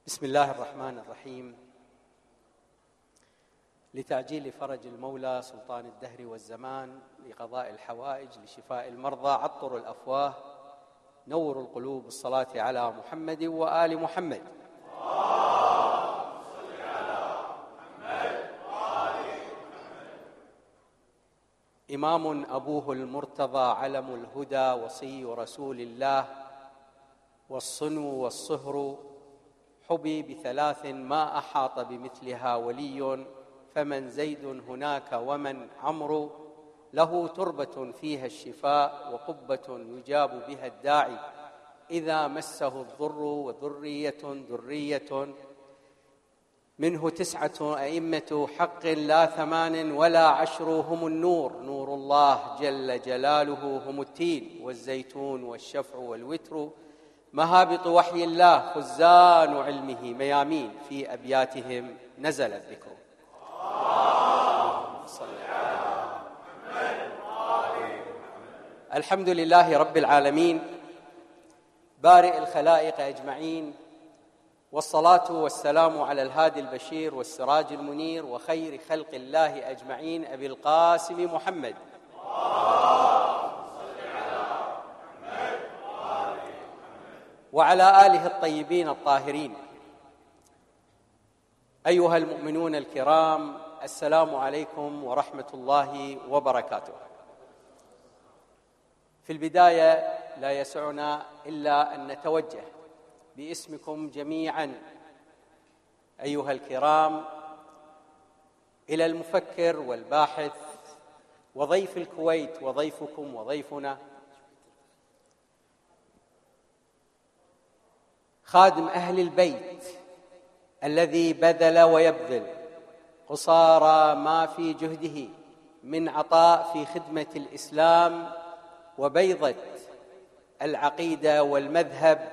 بسم الله الرحمن الرحيم. لتعجيل فرج المولى سلطان الدهر والزمان، لقضاء الحوائج، لشفاء المرضى، عطر الأفواه، نور القلوب، بالصلاة على محمد وآل محمد. صل على محمد وآل محمد. إمام أبوه المرتضى، علم الهدى، وصي رسول الله، والصنو والصهر، حبي بثلاث ما أحاط بمثلها ولي، فمن زيد هناك ومن عمرو، له تربة فيها الشفاء، وقبة يجاب بها الداعي إذا مسه الضر، وذرية منه 9 أئمة حق لا 8 ولا 10، هم النور، نور الله جل جلاله، هم التين والزيتون والشفع والوتر، مهابط وحي الله، خزان علمه، ميامين في أبياتهم نزل الذكر. الحمد لله رب العالمين، بارئ الخلائق أجمعين، والصلاة والسلام على الهادي البشير والسراج المنير، وخير خلق الله أجمعين، أبي القاسم محمد. وعلى آله الطيبين الطاهرين. أيها المؤمنون الكرام، السلام عليكم ورحمة الله وبركاته. في البداية لا يسعنا إلا أن نتوجه باسمكم جميعا أيها الكرام إلى المفكر والباحث وضيف الكويت، وضيفكم وضيفنا، خادم أهل البيت الذي بذل ويبذل قصارى ما في جهده من عطاء في خدمة الإسلام وبيضة العقيدة والمذهب،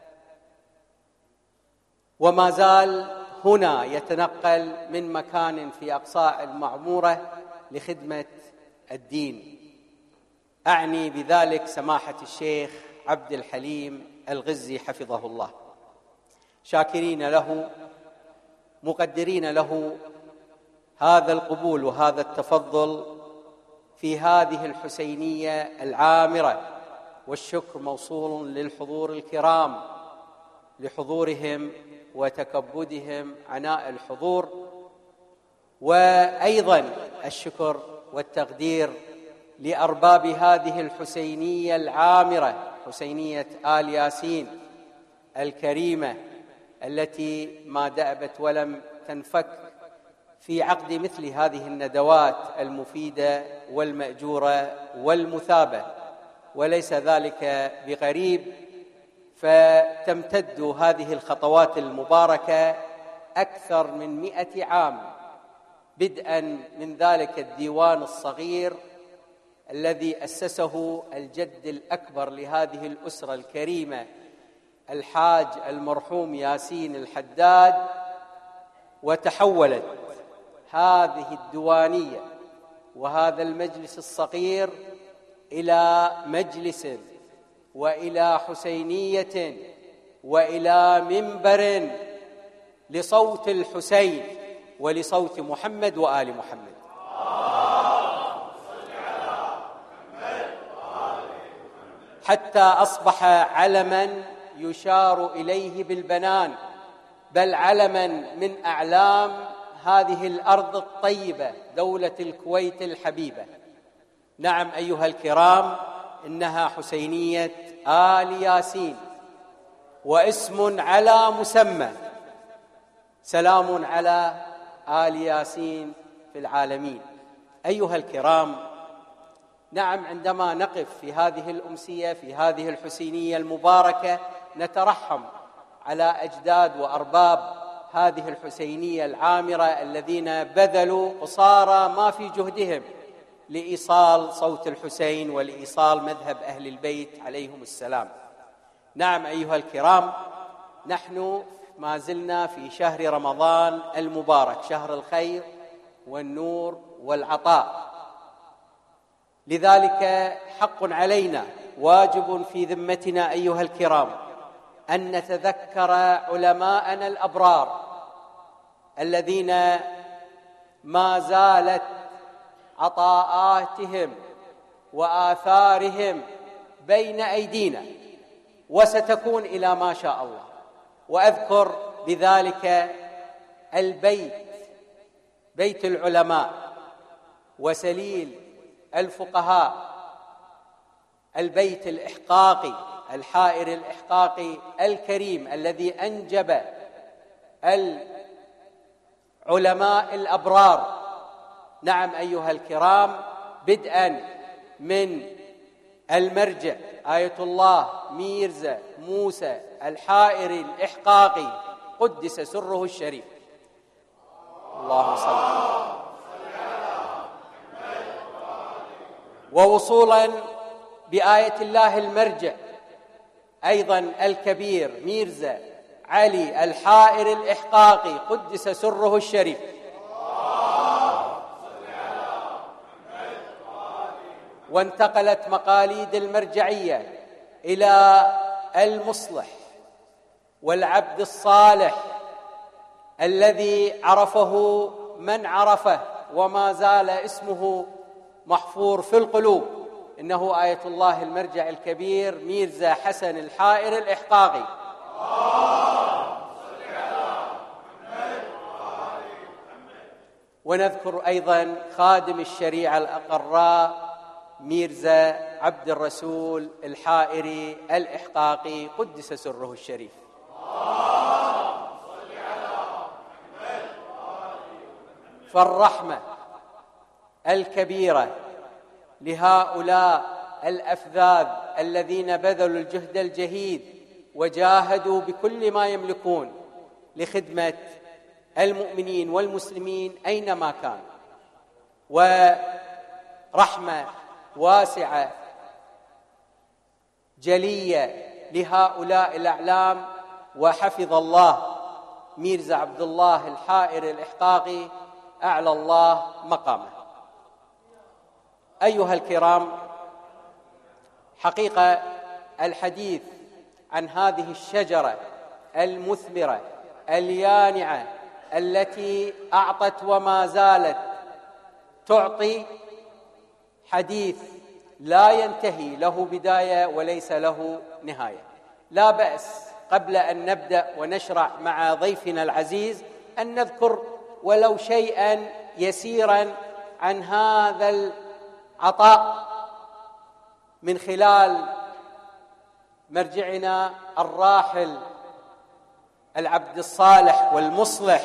وما زال هنا يتنقل من مكان في أقصاء المعمورة لخدمة الدين. أعني بذلك سماحة الشيخ عبد الحليم الغزي حفظه الله، شاكرين له، مقدرين له هذا القبول وهذا التفضل في هذه الحسينية العامرة، والشكر موصول للحضور الكرام لحضورهم وتكبدهم عناء الحضور، وأيضا الشكر والتقدير لأرباب هذه الحسينية العامرة، حسينية آل ياسين الكريمة التي ما دأبت ولم تنفك في عقد مثل هذه الندوات المفيدة والمأجورة والمثابة، وليس ذلك بغريب، فتمتد هذه الخطوات المباركة أكثر من 100 عام، بدءا من ذلك الديوان الصغير الذي أسسه الجد الأكبر لهذه الأسرة الكريمة الحاج المرحوم ياسين الحداد، وتحولت هذه الديوانية وهذا المجلس الصغير إلى مجلس وإلى حسينية وإلى منبر لصوت الحسين ولصوت محمد وآل محمد. حتى أصبح علما يشار إليه بالبنان، بل علما من أعلام هذه الأرض الطيبة، دولة الكويت الحبيبة. نعم أيها الكرام، إنها حسينية آل ياسين، واسم على مسمى. سلام على آل ياسين في العالمين. أيها الكرام، نعم عندما نقف في هذه الأمسية في هذه الحسينية المباركة نترحم على أجداد وأرباب هذه الحسينية العامرة الذين بذلوا قصارى ما في جهدهم لإيصال صوت الحسين ولإيصال مذهب أهل البيت عليهم السلام. نعم أيها الكرام، نحن ما زلنا في شهر رمضان المبارك، شهر الخير والنور والعطاء، لذلك حق علينا، واجب في ذمتنا أيها الكرام، أن نتذكر علماءنا الأبرار الذين ما زالت عطاءاتهم وآثارهم بين أيدينا، وستكون إلى ما شاء الله. وأذكر بذلك بيت العلماء وسليل الفقهاء، البيت الإحقاقي الحائر الإحقاقي الكريم الذي أنجب العلماء الأبرار. نعم أيها الكرام، بدءا من المرجع آية الله ميرزا موسى الحائر الإحقاقي قدس سره الشريف، اللهم صل على، ووصولا بآية الله المرجع أيضا الكبير ميرزا علي الحائر الإحقاقي قدس سره الشريف. وانتقلت مقاليد المرجعية إلى المصلح والعبد الصالح الذي عرفه من عرفه وما زال اسمه محفور في القلوب، إنه آية الله المرجع الكبير ميرزا حسن الحائر الإحقاقي. ونذكر أيضا خادم الشريعة الأقراء ميرزا عبد الرسول الحائري الإحقاقي قدس سره الشريف. فالرحمة الكبيرة لهؤلاء الأفذاذ الذين بذلوا الجهد الجهيد وجاهدوا بكل ما يملكون لخدمة المؤمنين والمسلمين أينما كانوا، ورحمة واسعة جلية لهؤلاء الأعلام. وحفظ الله ميرزا عبد الله الحائر الإحقاقي، أعلى الله مقامه. أيها الكرام، حقيقة الحديث عن هذه الشجرة المثمرة اليانعة التي أعطت وما زالت تعطي حديث لا ينتهي، له بداية وليس له نهاية. لا بأس قبل أن نبدأ ونشرع مع ضيفنا العزيز أن نذكر ولو شيئا يسيرا عن هذا العطاء من خلال مرجعنا الراحل العبد الصالح والمصلح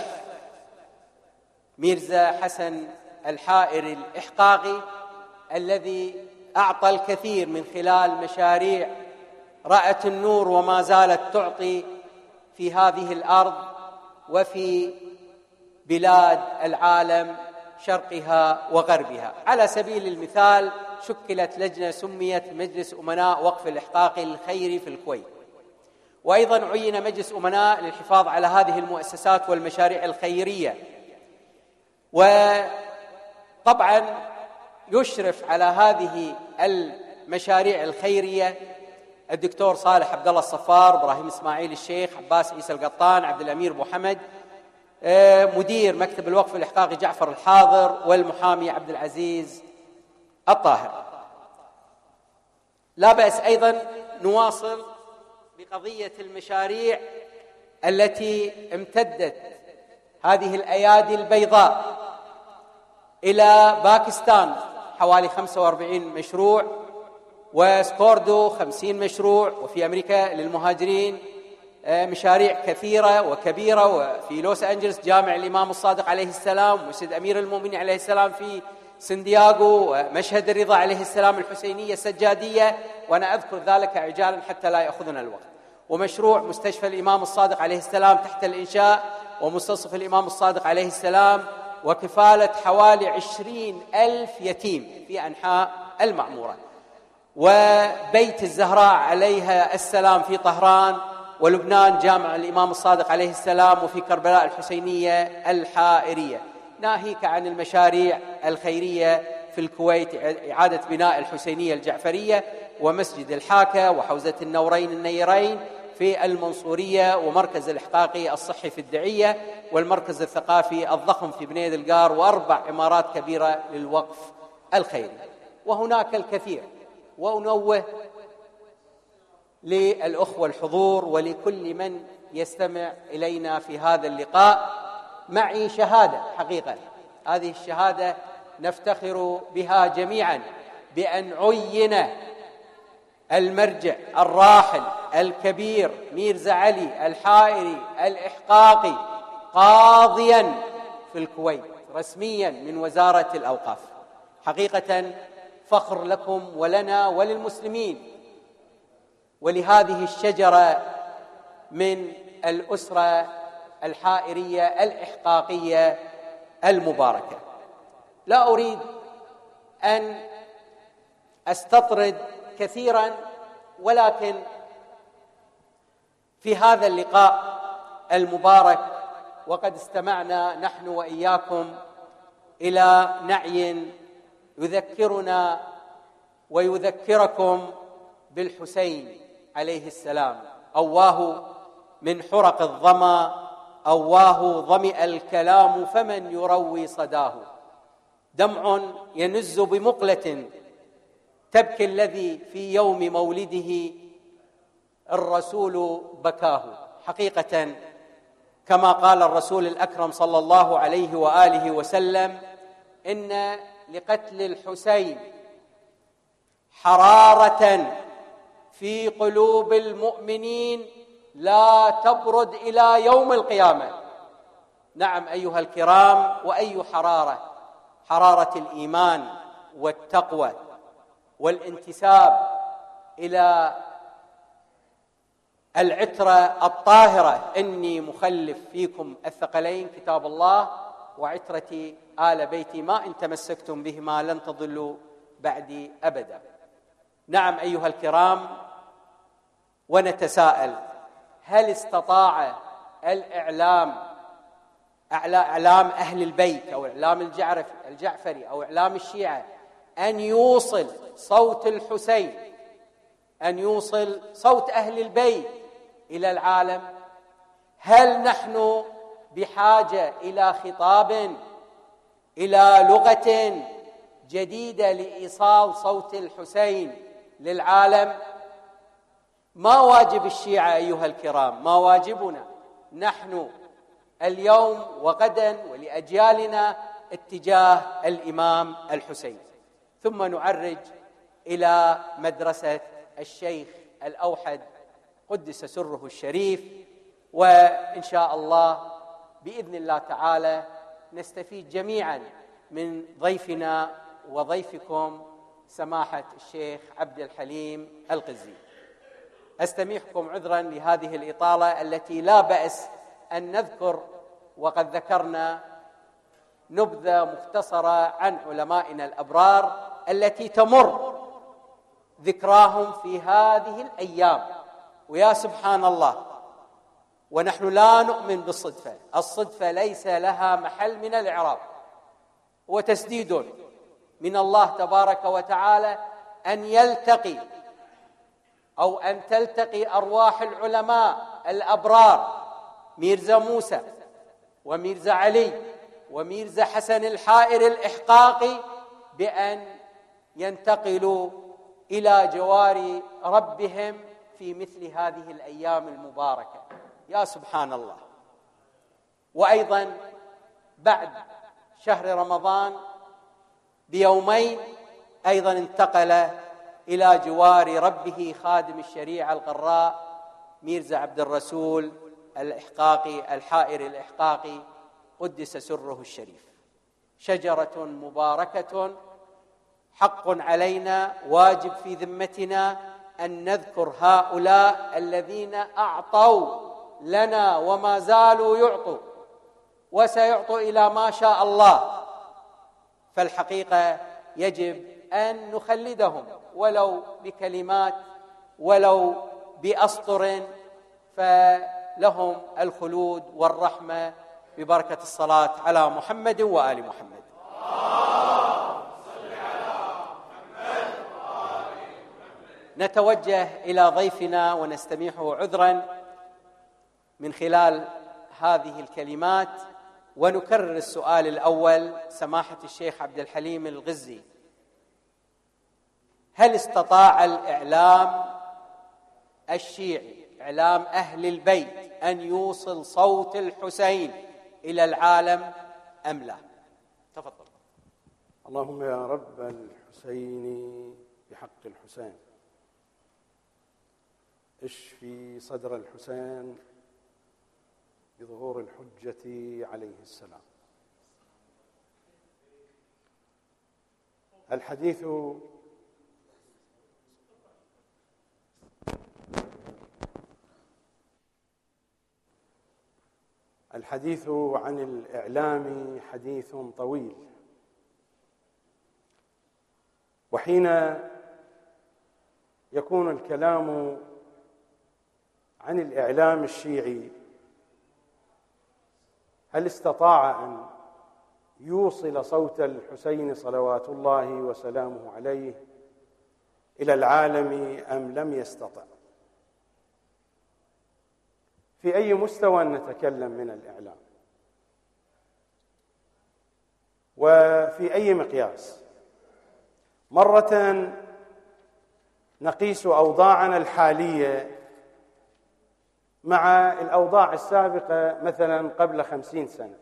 ميرزا حسن الحائر الإحقاقي، الذي أعطى الكثير من خلال مشاريع رأت النور وما زالت تعطي في هذه الأرض وفي بلاد العالم شرقها وغربها. على سبيل المثال شكلت لجنة سميت مجلس أمناء وقف الإحقاقي الخيري في الكويت، وأيضا عين مجلس أمناء للحفاظ على هذه المؤسسات والمشاريع الخيرية. وطبعا يشرف على هذه المشاريع الخيرية الدكتور صالح عبد الله الصفار، إبراهيم إسماعيل الشيخ، عباس عيسى القطان، عبد الأمير أبو حمد، مدير مكتب الوقف الإحقاقي جعفر الحاضر، والمحامي عبد العزيز الطاهر. لا بأس أيضا نواصل بقضية المشاريع التي امتدت هذه الأيادي البيضاء إلى باكستان، حوالي 45 مشروع، وسكوردو 50 مشروع، وفي أمريكا للمهاجرين مشاريع كثيرة وكبيرة، وفي لوس أنجلس جامع الإمام الصادق عليه السلام، ومسجد أمير المؤمنين عليه السلام في سندياغو، ومشهد الرضا عليه السلام الحسينية السجادية، وأنا أذكر ذلك عجالا حتى لا يأخذنا الوقت. ومشروع مستشفى الإمام الصادق عليه السلام تحت الإنشاء، ومستصف الإمام الصادق عليه السلام، وكفالة حوالي 20,000 يتيم في أنحاء المعمورة، وبيت الزهراء عليها السلام في طهران، ولبنان جامع الإمام الصادق عليه السلام، وفي كربلاء الحسينية الحائرية. ناهيك عن المشاريع الخيرية في الكويت، إعادة بناء الحسينية الجعفرية، ومسجد الحاكة، وحوزة النورين النيرين في المنصورية، ومركز الإحقاقي الصحي في الدعية، والمركز الثقافي الضخم في بني دلقار، و4 عمارات كبيرة للوقف الخيري، وهناك الكثير. وأنوه للأخوة الحضور ولكل من يستمع إلينا في هذا اللقاء، معي شهادة حقيقة، هذه الشهادة نفتخر بها جميعا، بأن عين المرجع الراحل الكبير ميرزا علي الحائري الإحقاقي قاضيا في الكويت رسميا من وزارة الأوقاف. حقيقة فخر لكم ولنا وللمسلمين ولهذه الشجرة من الأسرة الحائرية الإحقاقية المباركة. لا أريد أن أستطرد كثيرا، ولكن في هذا اللقاء المبارك وقد استمعنا نحن وإياكم إلى نعي يذكرنا ويذكركم بالحسين عليه السلام: أواه من حرق الظما، أواه ظمئ الكلام، فمن يروي صداه. دمع ينز بمقلة تبكي الذي في يوم مولده الرسول بكاه. حقيقة كما قال الرسول الأكرم صلى الله عليه وآله وسلم: إن لقتل الحسين حرارة في قلوب المؤمنين لا تبرد إلى يوم القيامة. نعم أيها الكرام، وأي حرارة؟ حرارة الإيمان والتقوى والانتساب إلى العترة الطاهرة. إني مخلف فيكم الثقلين كتاب الله وعترتي آل بيتي، ما إن تمسكتم بهما لن تضلوا بعدي أبدا. نعم أيها الكرام، ونتساءل: هل استطاع الإعلام، إعلام أهل البيت أو إعلام الجعفري أو إعلام الشيعة، أن يوصل صوت الحسين، أن يوصل صوت أهل البيت إلى العالم؟ هل نحن بحاجة إلى خطاب، إلى لغة جديدة لإيصال صوت الحسين للعالم؟ ما واجب الشيعة أيها الكرام؟ ما واجبنا نحن اليوم وغدا ولأجيالنا اتجاه الإمام الحسين؟ ثم نعرج إلى مدرسة الشيخ الأوحد قدس سره الشريف، وإن شاء الله بإذن الله تعالى نستفيد جميعا من ضيفنا وضيفكم سماحة الشيخ عبد الحليم القزي. أستميحكم عذرا لهذه الإطالة التي لا بأس أن نذكر، وقد ذكرنا نبذة مختصرة عن علمائنا الأبرار التي تمر ذكراهم في هذه الأيام. ويا سبحان الله، ونحن لا نؤمن بالصدفة، الصدفة ليس لها محل من الإعراب، وتسديد من الله تبارك وتعالى أن يلتقي أو أن تلتقي أرواح العلماء الأبرار ميرزا موسى وميرزا علي وميرزا حسن الحائري الإحقاقي بأن ينتقلوا إلى جوار ربهم في مثل هذه الأيام المباركة. يا سبحان الله. وأيضا بعد شهر رمضان بيومين أيضا انتقل إلى جوار ربه خادم الشريعة القراء ميرزا عبد الرسول الإحقاقي الحائري الإحقاقي قدس سره الشريف. شجرة مباركة، حق علينا، واجب في ذمتنا أن نذكر هؤلاء الذين أعطوا لنا وما زالوا يعطوا وسيعطوا إلى ما شاء الله. فالحقيقة يجب أن نخلدهم ولو بكلمات ولو بأسطر، فلهم الخلود والرحمة ببركة الصلاة على محمد وآل محمد. نتوجه إلى ضيفنا ونستميحه عذرا من خلال هذه الكلمات، ونكرر السؤال الأول. سماحة الشيخ عبد الحليم الغزي، هل استطاع الإعلام الشيعي، إعلام أهل البيت، أن يوصل صوت الحسين إلى العالم أم لا؟ تفضل. اللهم يا رب الحسين بحق الحسين اشفي صدر الحسين بظهور الحجة عليه السلام. الحديث عن الإعلام حديث طويل، وحين يكون الكلام عن الإعلام الشيعي، هل استطاع أن يوصل صوت الحسين صلوات الله وسلامه عليه إلى العالم أم لم يستطع؟ في أي مستوى نتكلم من الإعلام؟ وفي أي مقياس؟ مرة نقيس أوضاعنا الحالية مع الأوضاع السابقة، مثلا قبل 50 سنة.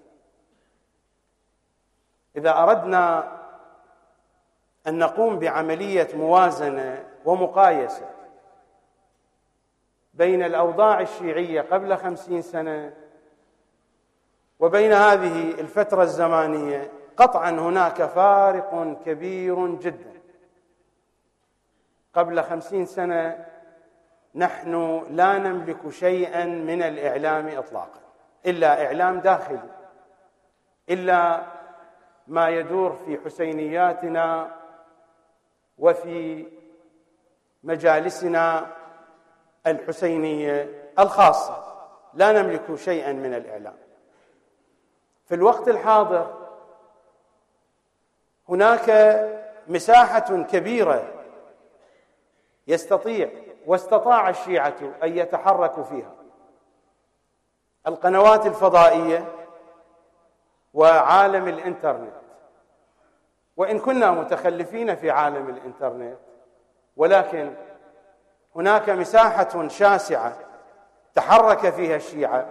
إذا أردنا أن نقوم بعملية موازنة ومقايسة بين الأوضاع الشيعية قبل 50 سنة وبين هذه الفترة الزمانية، قطعا هناك فارق كبير جدا. قبل 50 سنة نحن لا نملك شيئا من الإعلام إطلاقا، إلا إعلام داخلي، إلا ما يدور في حسينياتنا وفي مجالسنا الحسينية الخاصة. لا نملك شيئا من الإعلام. في الوقت الحاضر هناك مساحة كبيرة واستطاع الشيعة أن يتحركوا فيها. القنوات الفضائية وعالم الإنترنت، وإن كنا متخلفين في عالم الإنترنت، ولكن هناك مساحة شاسعة تحرك فيها الشيعة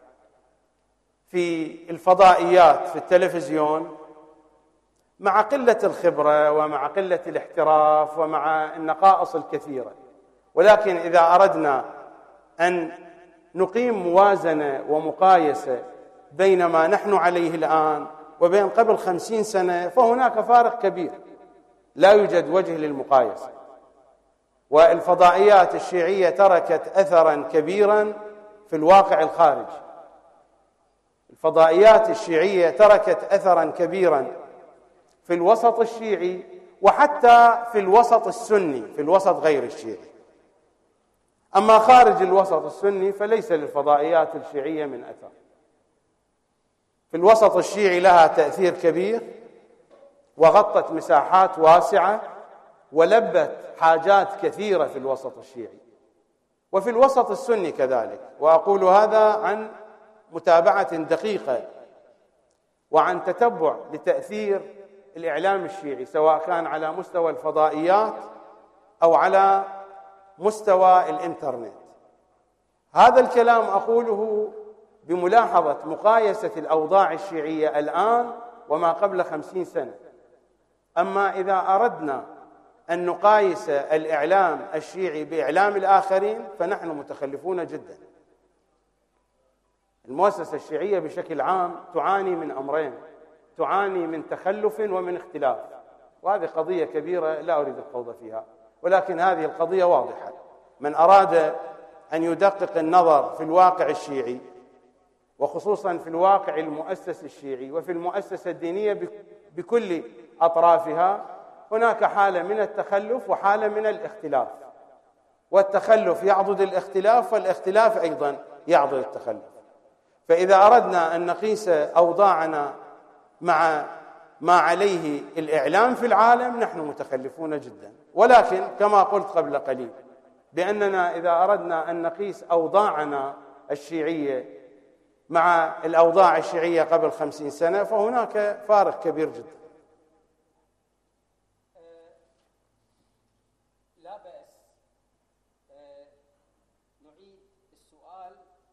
في الفضائيات، في التلفزيون، مع قلة الخبرة ومع قلة الاحتراف ومع النقائص الكثيرة. ولكن إذا أردنا أن نقيم موازنة ومقايسة بين ما نحن عليه الآن وبين قبل 50 سنة، فهناك فارق كبير لا يوجد وجه للمقايسة. والفضائيات الشيعية تركت أثرا كبيرا في الواقع الخارجي. الفضائيات الشيعية تركت أثرا كبيرا في الوسط الشيعي، وحتى في الوسط السني، في الوسط غير الشيعي. أما خارج الوسط السني فليس للفضائيات الشيعية من أثر. في الوسط الشيعي لها تأثير كبير، وغطت مساحات واسعة، ولبت حاجات كثيرة في الوسط الشيعي، وفي الوسط السني كذلك. وأقول هذا عن متابعة دقيقة وعن تتبع لتأثير الإعلام الشيعي، سواء كان على مستوى الفضائيات أو على مستوى الإنترنت. هذا الكلام أقوله بملاحظة مقايسة الأوضاع الشيعية الآن وما قبل 50 سنة. أما إذا أردنا أن نقايس الإعلام الشيعي بإعلام الآخرين فنحن متخلفون جدا. المؤسسة الشيعية بشكل عام تعاني من أمرين: تعاني من تخلف ومن اختلاف، وهذه قضية كبيرة لا أريد الخوض فيها، ولكن هذه القضية واضحة. من أراد أن يدقق النظر في الواقع الشيعي، وخصوصا في الواقع المؤسس الشيعي وفي المؤسسة الدينية بكل أطرافها، هناك حالة من التخلف وحالة من الاختلاف، والتخلف يعضد الاختلاف، والاختلاف أيضا يعضد التخلف. فإذا أردنا أن نقيس أوضاعنا مع ما عليه الإعلام في العالم، نحن متخلفون جدا. ولكن كما قلت قبل قليل، بأننا إذا أردنا أن نقيس أوضاعنا الشيعية مع الأوضاع الشيعية قبل 50 سنة فهناك فارق كبير جدا. لا بأس نعيد السؤال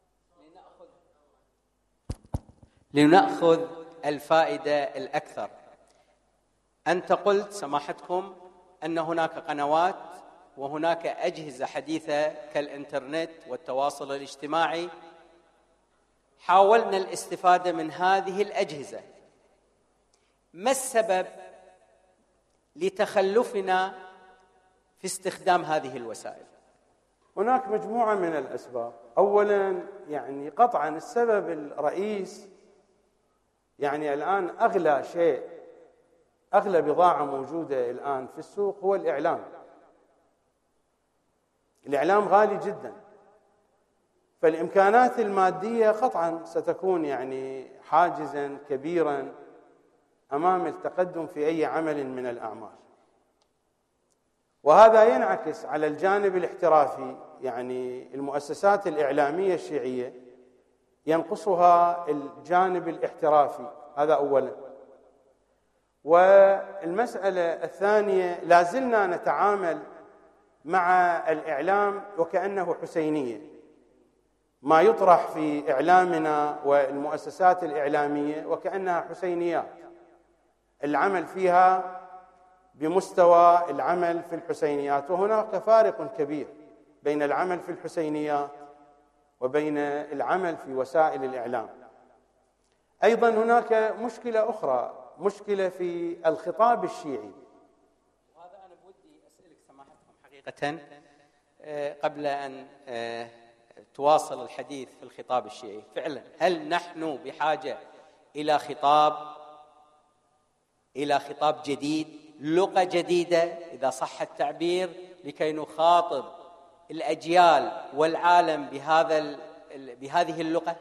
لنأخذ الفائدة الأكثر. أنت قلت سماحتكم أن هناك قنوات وهناك أجهزة حديثة كالإنترنت والتواصل الاجتماعي، حاولنا الاستفادة من هذه الأجهزة، ما السبب لتخلفنا في استخدام هذه الوسائل؟ هناك مجموعة من الأسباب. أولا يعني قطعا السبب الرئيس يعني الآن أغلى شيء، أغلى بضاعة موجودة الآن في السوق هو الإعلام. الإعلام غالي جدا، فالإمكانات المادية قطعا ستكون يعني حاجزا كبيرا أمام التقدم في أي عمل من الأعمال، وهذا ينعكس على الجانب الاحترافي. يعني المؤسسات الإعلامية الشيعية ينقصها الجانب الاحترافي، هذا أولا. والمسألة الثانية، لازلنا نتعامل مع الإعلام وكأنه حسينية. ما يطرح في إعلامنا والمؤسسات الإعلامية وكأنها حسينيات، العمل فيها بمستوى العمل في الحسينيات، وهناك فارق كبير بين العمل في الحسينيات وبين العمل في وسائل الإعلام. أيضا هناك مشكلة أخرى، مشكلة في الخطاب الشيعي. وهذا أنا بودي أسألك سماحتكم حقيقة قبل أن تواصل الحديث في الخطاب الشيعي، فعلا هل نحن بحاجة إلى خطاب جديد، لغة جديدة إذا صح التعبير، لكي نخاطب الأجيال والعالم بهذه اللغة؟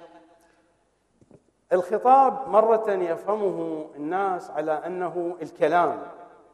الخطاب مرة يفهمه الناس على أنه الكلام.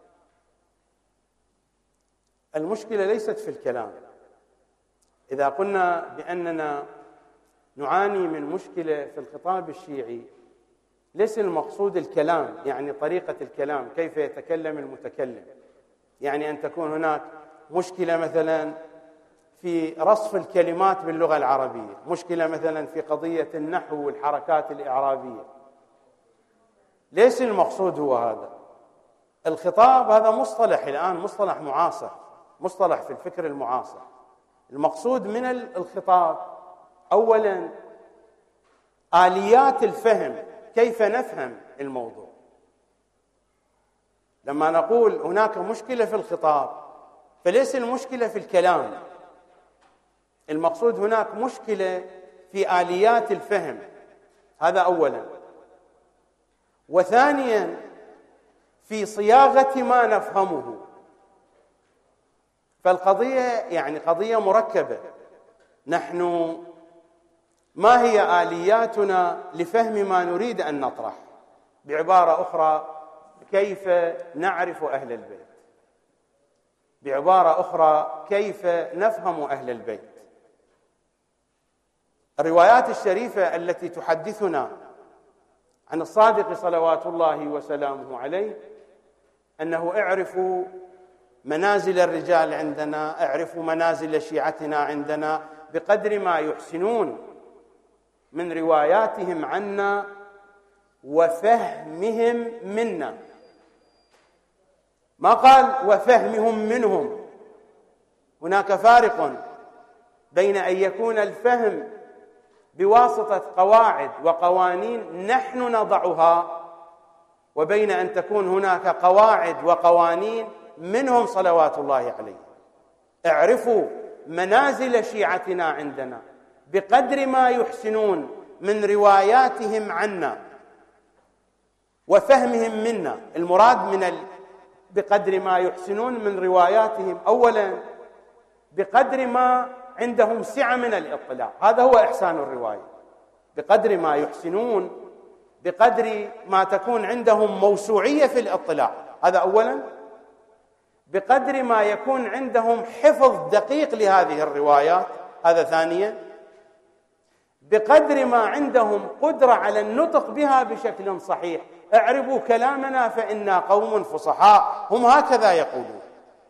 المشكلة ليست في الكلام. إذا قلنا بأننا نعاني من مشكلة في الخطاب الشيعي، ليس المقصود الكلام، يعني طريقة الكلام، كيف يتكلم المتكلم. يعني أن تكون هناك مشكلة مثلا في رصف الكلمات باللغة العربية، مشكلة مثلا في قضية النحو والحركات الإعرابية. ليس المقصود هو هذا. الخطاب هذا مصطلح الآن، مصطلح معاصر، مصطلح في الفكر المعاصر. المقصود من الخطاب أولا آليات الفهم، كيف نفهم الموضوع. لما نقول هناك مشكلة في الخطاب فليس المشكلة في الكلام، المقصود هناك مشكلة في آليات الفهم، هذا أولا. وثانيا في صياغة ما نفهمه. فالقضية يعني قضية مركبة. نحن ما هي آلياتنا لفهم ما نريد أن نطرح؟ بعبارة أخرى، كيف نعرف أهل البيت؟ بعبارة أخرى، كيف نفهم أهل البيت؟ الروايات الشريفة التي تحدثنا عن الصادق صلوات الله وسلامه عليه أنه اعرفوا منازل الرجال عندنا، اعرفوا منازل شيعتنا عندنا بقدر ما يحسنون من رواياتهم عنا وفهمهم منا. ما قال وفهمهم منهم. هناك فارق بين أن يكون الفهم بواسطة قواعد وقوانين نحن نضعها، وبين أن تكون هناك قواعد وقوانين منهم صلوات الله عليه. اعرفوا منازل شيعتنا عندنا بقدر ما يحسنون من رواياتهم عنا وفهمهم منا. المراد من بقدر ما يحسنون من رواياتهم، أولا بقدر ما عندهم سعة من الاطلاع، هذا هو إحسان الرواية. بقدر ما يحسنون، بقدر ما تكون عندهم موسوعية في الاطلاع، هذا أولا. بقدر ما يكون عندهم حفظ دقيق لهذه الروايات، هذا ثانيا، بقدر ما عندهم قدرة على النطق بها بشكل صحيح. اعربوا كلامنا فإنا قوم فصحاء، هم هكذا يقولون.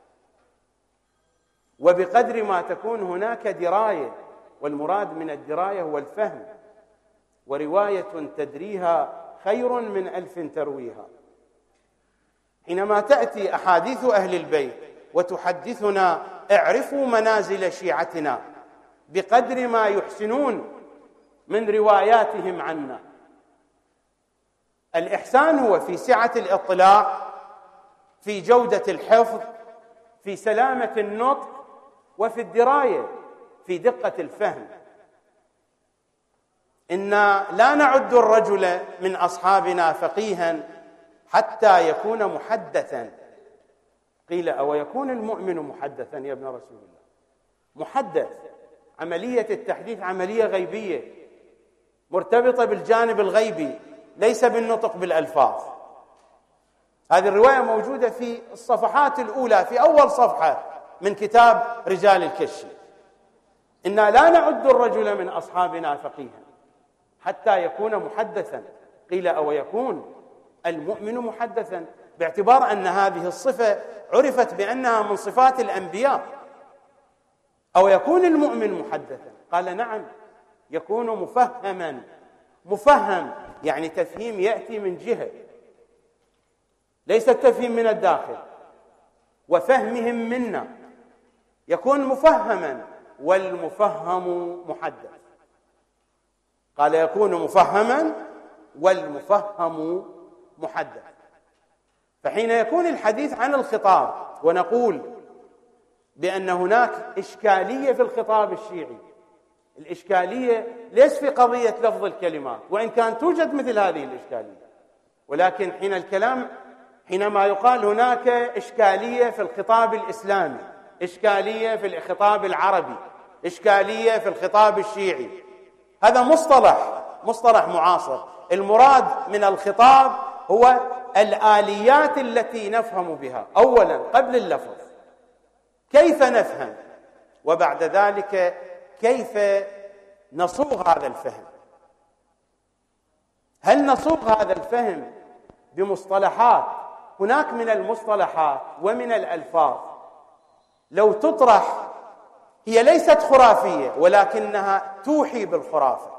وبقدر ما تكون هناك دراية، والمراد من الدراية هو الفهم، ورواية تدريها خير من 1000 ترويها. حينما تأتي أحاديث أهل البيت وتحدثنا اعرفوا منازل شيعتنا بقدر ما يحسنون من رواياتهم عنا، الإحسان هو في سعة الإطلاع، في جودة الحفظ، في سلامة النطق، وفي الدراية، في دقة الفهم. إنا لا نعد الرجل من أصحابنا فقيها حتى يكون محدثا. قيل أو يكون المؤمن محدثا يا ابن رسول الله؟ محدث، عملية التحديث عملية غيبية مرتبطة بالجانب الغيبي، ليس بالنطق بالألفاظ. هذه الرواية موجودة في الصفحات الأولى، في أول صفحة من كتاب رجال الكشي. إنا لا نعد الرجل من أصحابنا فقيها حتى يكون محدثا. قيل أو يكون المؤمن محدثا، باعتبار أن هذه الصفة عرفت بأنها من صفات الأنبياء. أو يكون المؤمن محدثا؟ قال نعم، يكون مفهما. مفهم يعني تفهيم يأتي من جهة، ليس التفهيم من الداخل، وفهمهم منا، يكون مفهما، والمفهم محدث. قال يكون مفهما والمفهم محدث. فحين يكون الحديث عن الخطاب ونقول بأن هناك إشكالية في الخطاب الشيعي، الإشكالية ليس في قضية لفظ الكلمات، وإن كان توجد مثل هذه الإشكالية، ولكن حينما يقال هناك إشكالية في الخطاب الإسلامي، إشكالية في الخطاب العربي، إشكالية في الخطاب الشيعي، هذا مصطلح معاصر. المراد من الخطاب هو الآليات التي نفهم بها أولا قبل اللفظ، كيف نفهم، وبعد ذلك كيف نصوغ هذا الفهم. هل نصوغ هذا الفهم بمصطلحات؟ هناك من المصطلحات ومن الألفاظ لو تطرح هي ليست خرافية، ولكنها توحي بالخرافة،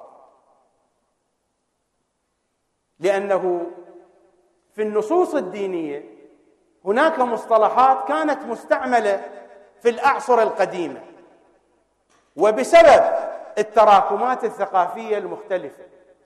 لأنه في النصوص الدينية هناك مصطلحات كانت مستعملة في الأعصر القديمة، وبسبب التراكمات الثقافية المختلفة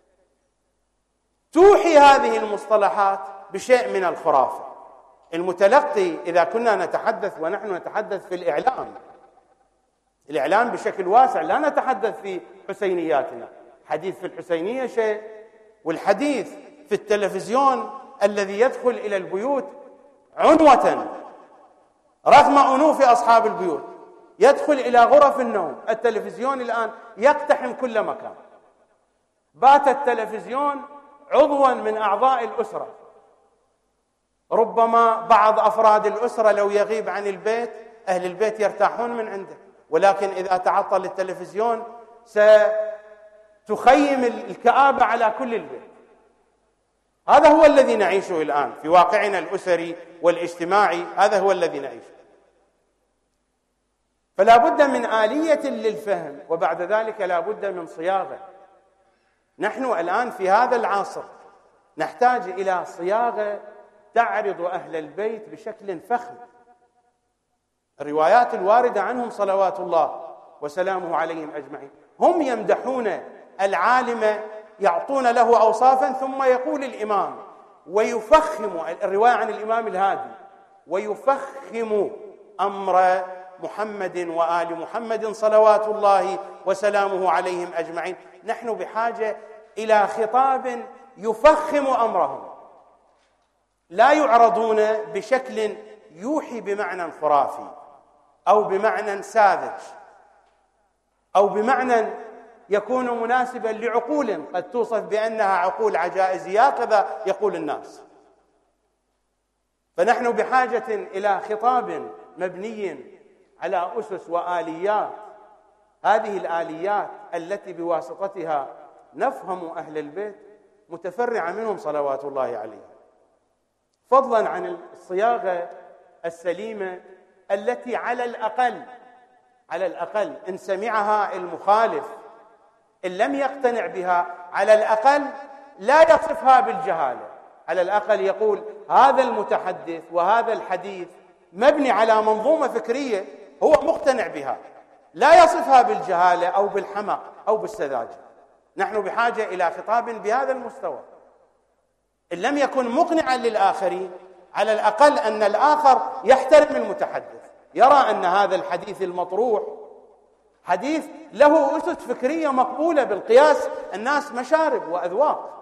توحي هذه المصطلحات بشيء من الخرافة. المتلقي إذا كنا نتحدث، ونحن نتحدث في الإعلام بشكل واسع، لا نتحدث في حسينياتنا، حديث في الحسينية شيء، والحديث في التلفزيون الذي يدخل إلى البيوت عنوة رغم أنوف أصحاب البيوت، يدخل إلى غرف النوم. التلفزيون الآن يقتحم كل مكان، بات التلفزيون عضوا من أعضاء الأسرة. ربما بعض أفراد الأسرة لو يغيب عن البيت أهل البيت يرتاحون من عنده، ولكن إذا تعطل التلفزيون ستخيم الكآبة على كل البيت. هذا هو الذي نعيشه الآن في واقعنا الأسري والاجتماعي، هذا هو الذي نعيشه. فلا بد من آلية للفهم، وبعد ذلك لا بد من صياغة. نحن الآن في هذا العصر نحتاج إلى صياغة تعرض أهل البيت بشكل فخم. الروايات الواردة عنهم صلوات الله وسلامه عليهم أجمعين، هم يمدحون العالم، يعطون له أوصافا، ثم يقول الإمام ويفخم الرواية عن الإمام الهادي، ويفخم أمر محمد وآل محمد صلوات الله وسلامه عليهم أجمعين. نحن بحاجة إلى خطاب يفخم أمرهم، لا يعرضون بشكل يوحي بمعنى خرافي أو بمعنى ساذج أو بمعنى يكون مناسبا لعقول قد توصف بأنها عقول عجائزية كذا يقول الناس. فنحن بحاجة إلى خطاب مبني على أسس وآليات، هذه الآليات التي بواسطتها نفهم أهل البيت متفرعة منهم صلوات الله عليهم، فضلا عن الصياغة السليمة التي على الأقل إن سمعها المخالف إن لم يقتنع بها على الأقل لا يصفها بالجهالة، على الأقل يقول هذا المتحدث وهذا الحديث مبني على منظومة فكرية هو مقتنع بها، لا يصفها بالجهالة أو بالحمق أو بالسذاجة. نحن بحاجة إلى خطاب بهذا المستوى، إن لم يكن مقنعا للآخرين على الأقل أن الآخر يحترم المتحدث، يرى أن هذا الحديث المطروح حديث له أسس فكرية مقبولة بالقياس، الناس مشارب وأذواق.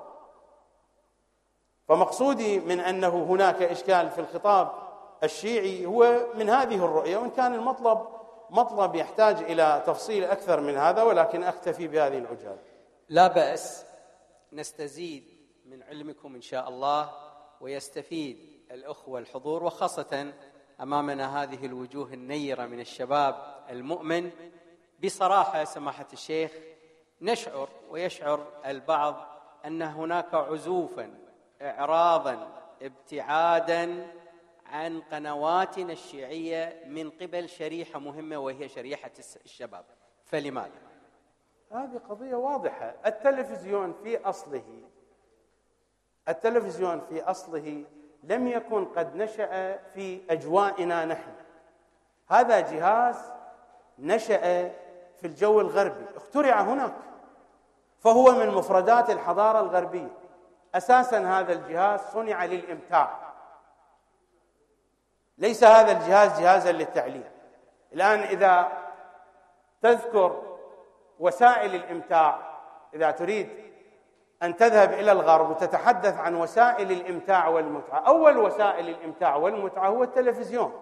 فمقصودي من أنه هناك إشكال في الخطاب الشيعي هو من هذه الرؤية، وإن كان المطلب مطلب يحتاج إلى تفصيل أكثر من هذا، ولكن أكتفي بهذه العجالة. لا بأس، نستزيد من علمكم إن شاء الله، ويستفيد الأخوة الحضور، وخاصة أمامنا هذه الوجوه النيرة من الشباب المؤمن. بصراحة سماحة الشيخ نشعر ويشعر البعض أن هناك عزوفا، إعراضا، ابتعادا عن قنواتنا الشيعية من قبل شريحة مهمة وهي شريحة الشباب. فلماذا؟ هذه قضية واضحة. التلفزيون في أصله لم يكن قد نشأ في أجوائنا نحن، هذا جهاز نشأ في الجو الغربي، اخترع هناك، فهو من مفردات الحضارة الغربية. أساساً هذا الجهاز صنع للإمتاع، ليس هذا الجهاز جهازاً للتعليم. الآن إذا تذكر وسائل الإمتاع، إذا تريد أن تذهب إلى الغرب وتتحدث عن وسائل الإمتاع والمتعة، أول وسائل الإمتاع والمتعة هو التلفزيون.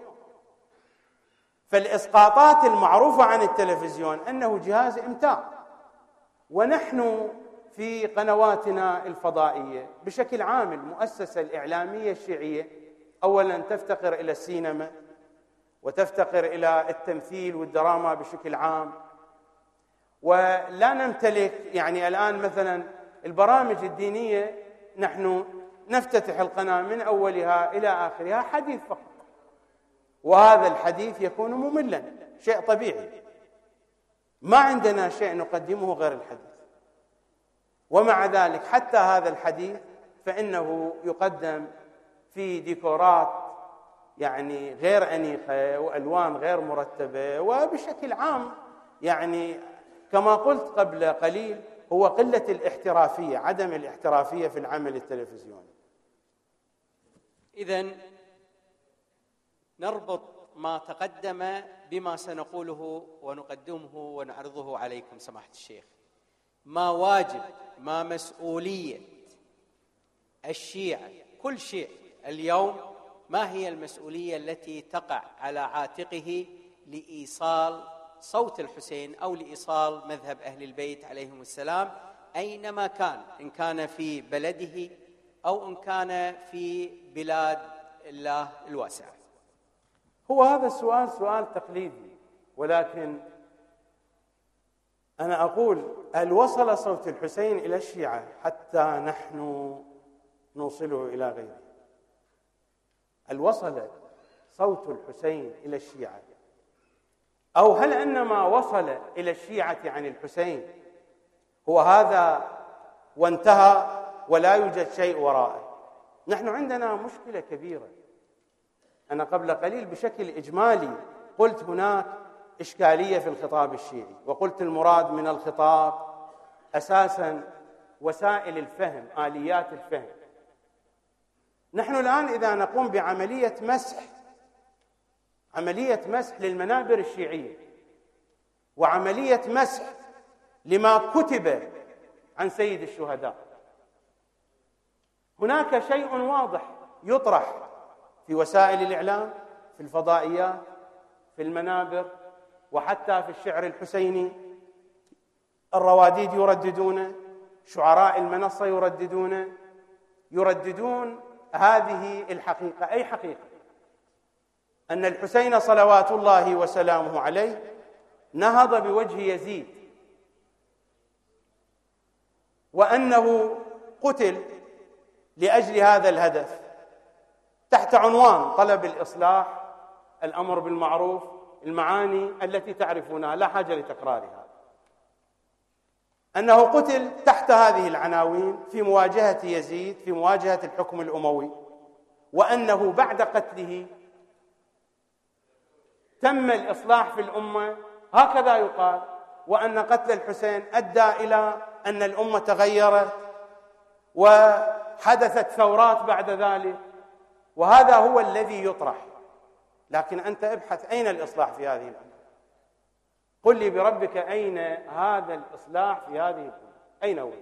فالإسقاطات المعروفة عن التلفزيون أنه جهاز إمتاع، ونحن في قنواتنا الفضائية بشكل عام المؤسسة الإعلامية الشيعية أولاً تفتقر إلى السينما وتفتقر إلى التمثيل والدراما بشكل عام، ولا نمتلك يعني الآن مثلاً البرامج الدينية، نحن نفتتح القناة من أولها إلى آخرها حديث فقط، وهذا الحديث يكون مملاً، شيء طبيعي، ما عندنا شيء نقدمه غير الحديث. ومع ذلك حتى هذا الحديث فإنه يقدم في ديكورات يعني غير أنيقة وألوان غير مرتبة، وبشكل عام يعني كما قلت قبل قليل هو قلة الاحترافية، عدم الاحترافية في العمل التلفزيوني. إذن نربط ما تقدم بما سنقوله ونقدمه ونعرضه عليكم سماحة الشيخ. ما واجب، ما مسؤولية الشيعة، كل شيء اليوم، ما هي المسؤولية التي تقع على عاتقه لإيصال صوت الحسين أو لإيصال مذهب أهل البيت عليهم السلام أينما كان، إن كان في بلده أو إن كان في بلاد الله الواسعة؟ هو هذا السؤال سؤال تقليدي، ولكن أنا أقول هل وصل صوت الحسين إلى الشيعة حتى نحن نوصله إلى غيره؟ هل وصل صوت الحسين إلى الشيعة؟ أو هل أن ما وصل إلى الشيعة عن الحسين هو هذا وانتهى ولا يوجد شيء وراءه؟ نحن عندنا مشكلة كبيرة. أنا قبل قليل بشكل إجمالي قلت هناك إشكالية في الخطاب الشيعي، وقلت المراد من الخطاب أساساً وسائل الفهم، آليات الفهم. نحن الآن إذا نقوم بعملية مسح للمنابر الشيعية وعملية مسح لما كتب عن سيد الشهداء، هناك شيء واضح يطرح في وسائل الإعلام، في الفضائيات، في المنابر، وحتى في الشعر الحسيني. الرواديد يرددون، شعراء المنصة يرددون هذه الحقيقة. أي حقيقة؟ أن الحسين صلوات الله وسلامه عليه نهض بوجه يزيد، وأنه قتل لأجل هذا الهدف تحت عنوان طلب الإصلاح، الأمر بالمعروف، المعاني التي تعرفونها لا حاجة لتكرارها. أنه قتل تحت هذه العناوين في مواجهة يزيد، في مواجهة الحكم الأموي، وأنه بعد قتله تم الإصلاح في الأمة، هكذا يقال، وأن قتل الحسين أدى إلى أن الأمة تغيرت وحدثت ثورات بعد ذلك، وهذا هو الذي يطرح. لكن أنت ابحث أين الإصلاح في هذه الأمة؟ قل لي بربك أين هذا الإصلاح في هذه الأمة؟ أين هو؟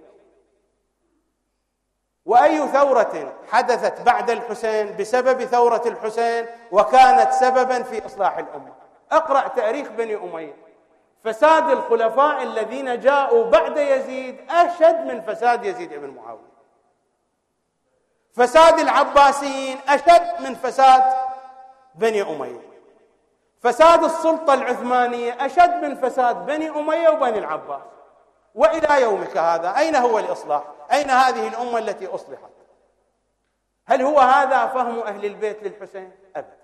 وأي ثورة حدثت بعد الحسين بسبب ثورة الحسين وكانت سببا في إصلاح الأمة؟ اقرأ تاريخ بني أمية، فساد الخلفاء الذين جاءوا بعد يزيد أشد من فساد يزيد بن معاوية، فساد العباسيين أشد من فساد بني أمية، فساد السلطة العثمانية أشد من فساد بني أمية وبني العباس. وإلى يومك هذا أين هو الإصلاح؟ أين هذه الأمة التي أصلحت؟ هل هو هذا فهم أهل البيت للحسين؟ أبدا.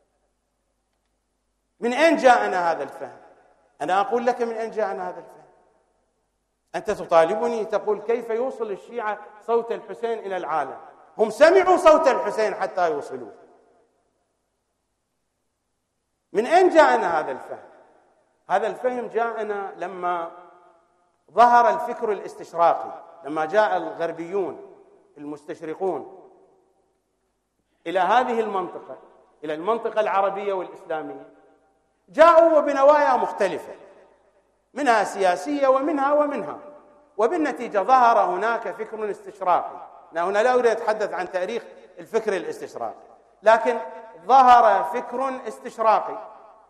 من أين جاءنا هذا الفهم؟ أنا أقول لك من أين جاءنا هذا الفهم. أنت تطالبني تقول كيف يوصل الشيعة صوت الحسين إلى العالم؟ هم سمعوا صوت الحسين حتى يوصلوه. من أين جاءنا هذا الفهم؟ هذا الفهم جاءنا لما ظهر الفكر الاستشراقي، لما جاء الغربيون المستشرقون إلى هذه المنطقة، إلى المنطقة العربية والإسلامية، جاءوا وبنوايا مختلفة، منها سياسية ومنها، وبالنتيجة ظهر هناك فكر استشراقي. هنا لا أريد أتحدث عن تاريخ الفكر الاستشراقي، لكن ظهر فكر استشراقي،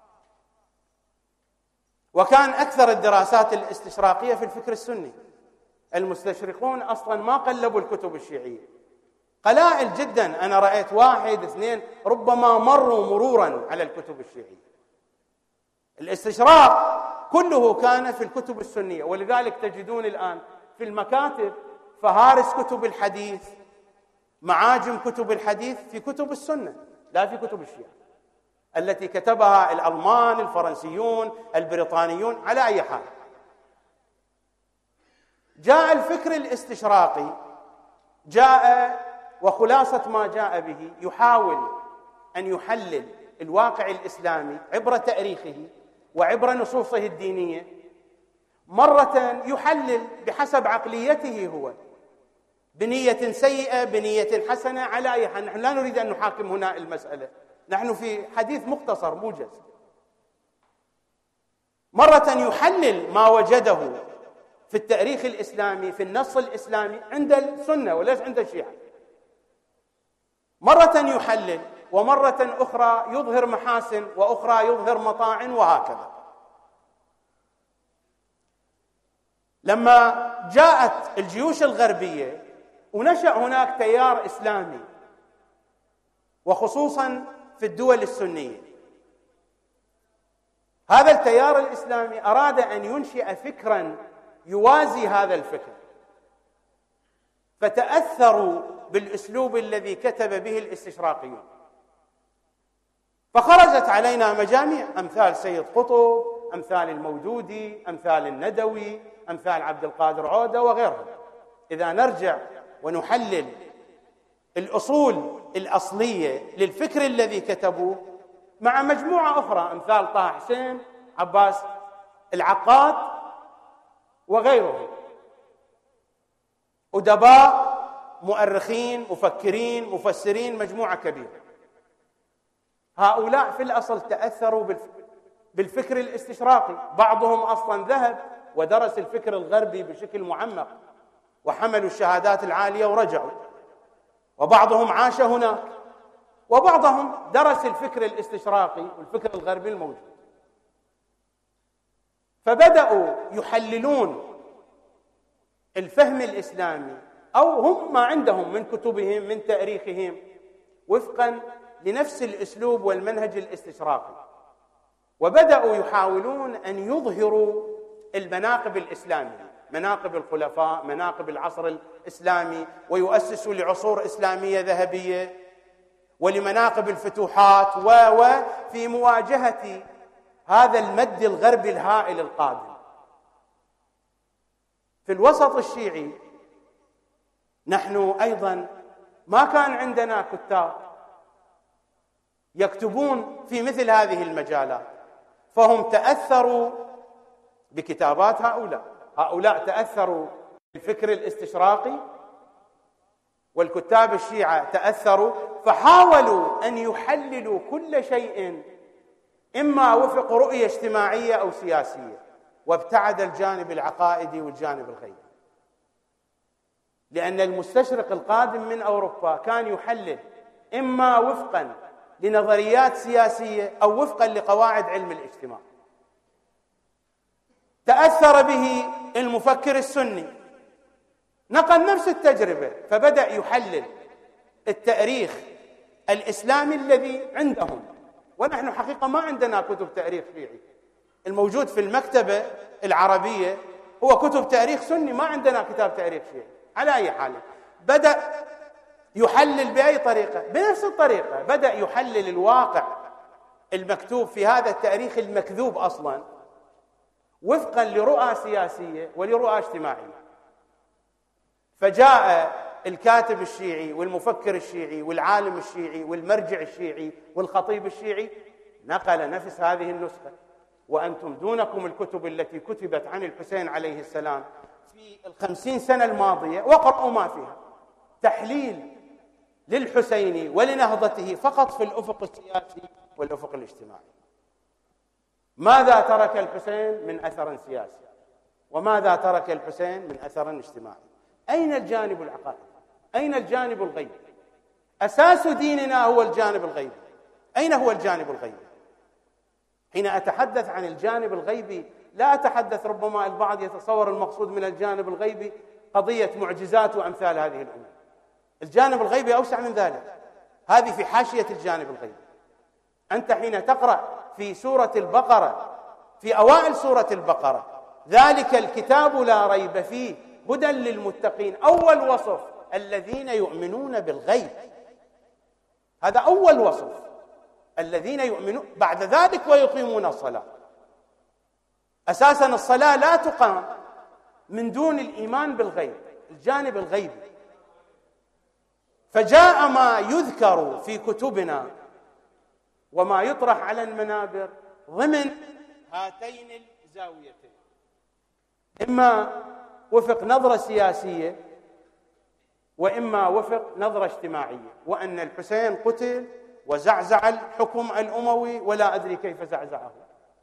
وكان أكثر الدراسات الاستشراقية في الفكر السني. المستشرقون أصلا ما قلبوا الكتب الشيعية، قلائل جدا، أنا رأيت 1 2 ربما مروا مرورا على الكتب الشيعية. الاستشراق كله كان في الكتب السنية، ولذلك تجدون الآن في المكاتب فهارس كتب الحديث، معاجم كتب الحديث في كتب السنة لا في كتب الشيعة التي كتبها الألمان، الفرنسيون، البريطانيون. على أي حال، جاء الفكر الاستشراقي، جاء وخلاصة ما جاء به يحاول أن يحلل الواقع الإسلامي عبر تاريخه وعبر نصوصه الدينية، مرة يحلل بحسب عقليته هو، بنية سيئة بنية حسنة. على أي حال، نحن لا نريد أن نحاكم هنا المسألة، نحن في حديث مختصر موجز. مرة يحلل ما وجده في التاريخ الإسلامي، في النص الإسلامي عند السنة وليس عند الشيعة. مرة يحلل، ومرة أخرى يظهر محاسن، وأخرى يظهر مطاعن، وهكذا. لما جاءت الجيوش الغربية ونشأ هناك تيار إسلامي، وخصوصا في الدول السنية، هذا التيار الإسلامي أراد أن ينشئ فكرا يوازي هذا الفكر، فتأثروا بالأسلوب الذي كتب به الاستشراقيون، فخرجت علينا مجاميع أمثال سيد قطب، أمثال المودودي، أمثال الندوي، أمثال عبد القادر عودة وغيرهم. إذا نرجع ونحلل الأصول الأصلية للفكر الذي كتبوه مع مجموعة أخرى، أمثال طه حسين، عباس العقاد وغيرهم، أدباء، مؤرخين، مفكرين، مفسرين، مجموعة كبيرة، هؤلاء في الأصل تأثروا بالفكر الاستشراقي. بعضهم أصلا ذهب ودرس الفكر الغربي بشكل معمق وحملوا الشهادات العالية ورجعوا، وبعضهم عاش هناك، وبعضهم درس الفكر الاستشراقي والفكر الغربي الموجود، فبدأوا يحللون الفهم الإسلامي أو هم ما عندهم من كتبهم من تاريخهم وفقا لنفس الأسلوب والمنهج الاستشراقي، وبدأوا يحاولون أن يظهروا المناقب الإسلامية، مناقب الخلفاء، مناقب العصر الإسلامي، ويؤسسوا لعصور إسلامية ذهبية ولمناقب الفتوحات وفي مواجهة هذا المد الغربي الهائل القادم. في الوسط الشيعي نحن أيضا ما كان عندنا كتاب يكتبون في مثل هذه المجالات، فهم تأثروا بكتابات هؤلاء تأثروا بالفكر الاستشراقي، والكتاب الشيعة تأثروا فحاولوا أن يحللوا كل شيء إما وفق رؤية اجتماعية أو سياسية، وابتعد الجانب العقائدي والجانب الغيبي، لأن المستشرق القادم من أوروبا كان يحلل إما وفقا لنظريات سياسية أو وفقا لقواعد علم الاجتماع. تأثر به المفكر السني، نقل نفس التجربة، فبدأ يحلل التاريخ الإسلامي الذي عندهم، ونحن حقيقة ما عندنا كتب تاريخ شيعي، الموجود في المكتبة العربية هو كتب تاريخ سني، ما عندنا كتاب تاريخ شيعي. على أي حال بدأ يحلل بأي طريقة، بنفس الطريقة بدأ يحلل الواقع المكتوب في هذا التاريخ المكذوب أصلا وفقا لرؤى سياسية ولرؤى اجتماعية. فجاء الكاتب الشيعي والمفكر الشيعي والعالم الشيعي والمرجع الشيعي والخطيب الشيعي نقل نفس هذه النسخة، وأنتم دونكم الكتب التي كتبت عن الحسين عليه السلام في 50 سنة الماضية، وقرأوا ما فيها تحليل للحسيني ولنهضته فقط في الأفق السياسي والأفق الاجتماعي. ماذا ترك الحسين من أثر سياسي؟ وماذا ترك الحسين من أثر اجتماعي؟ أين الجانب العقائدي؟ أين الجانب الغيبي؟ أساس ديننا هو الجانب الغيبي. أين هو الجانب الغيبي؟ حين أتحدث عن الجانب الغيبي لا أتحدث، ربما البعض يتصور المقصود من الجانب الغيبي قضية معجزات وأمثال هذه الأمور. الجانب الغيبي أوسع من ذلك، هذه في حاشية الجانب الغيبي. أنت حين تقرأ في سورة البقرة، في أوائل سورة البقرة، ذلك الكتاب لا ريب فيه هدى للمتقين، أول وصف الذين يؤمنون بالغيب، هذا أول وصف، الذين يؤمنون. بعد ذلك ويقيمون الصلاة. أساسا الصلاة لا تقام من دون الإيمان بالغيب، الجانب الغيبي. فجاء ما يذكر في كتبنا وما يطرح على المنابر ضمن هاتين الزاويتين، إما وفق نظرة سياسية وإما وفق نظرة اجتماعية، وأن الحسين قتل وزعزع الحكم الأموي ولا أدري كيف زعزعه،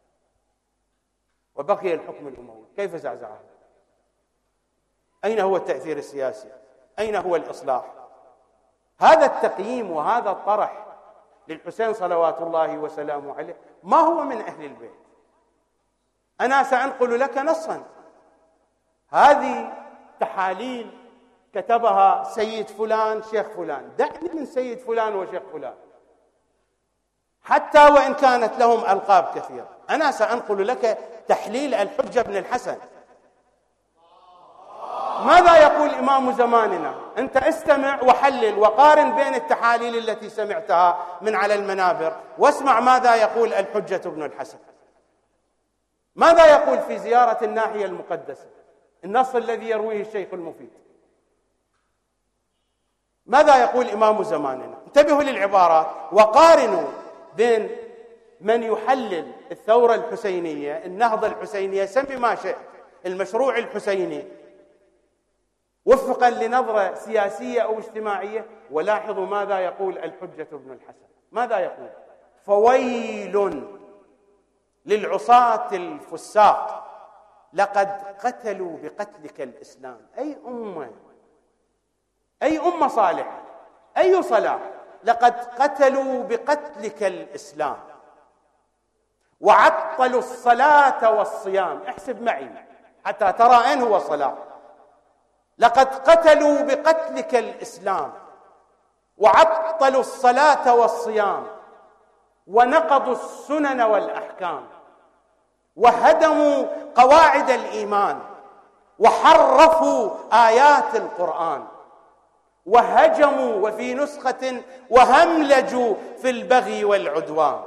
وبقي الحكم الأموي كيف زعزعه؟ أين هو التأثير السياسي؟ أين هو الإصلاح؟ هذا التقييم وهذا الطرح للحسين صلوات الله وسلامه عليه ما هو من أهل البيت. أنا سأنقل لك نصا، هذه تحاليل كتبها سيد فلان شيخ فلان، دعني من سيد فلان وشيخ فلان حتى وإن كانت لهم ألقاب كثيرة. أنا سأنقل لك تحليل الحجة بن الحسن. ماذا يقول إمام زماننا؟ أنت استمع وحلل وقارن بين التحاليل التي سمعتها من على المنابر، واسمع ماذا يقول الحجة بن الحسن. ماذا يقول في زيارة الناحية المقدسة، النص الذي يرويه الشيخ المفيد؟ ماذا يقول إمام زماننا؟ انتبهوا للعبارات وقارنوا بين من يحلل الثورة الحسينية، النهضة الحسينية، سمي ما شئت، المشروع الحسيني، وفقا لنظرة سياسية أو اجتماعية. ولاحظوا ماذا يقول الحجة بن الحسن. ماذا يقول؟ فويل للعصاة الفساق لقد قتلوا بقتلك الإسلام. أي أمة صالحة، أي صلاح، لقد قتلوا بقتلك الإسلام وعطلوا الصلاة والصيام. احسب معي حتى ترى أين هو صلاح. لقد قتلوا بقتلك الإسلام، وعطلوا الصلاة والصيام، ونقضوا السنن والأحكام، وهدموا قواعد الإيمان، وحرفوا آيات القرآن، وهجموا، وفي نسخة وهملجوا في البغي والعدوان.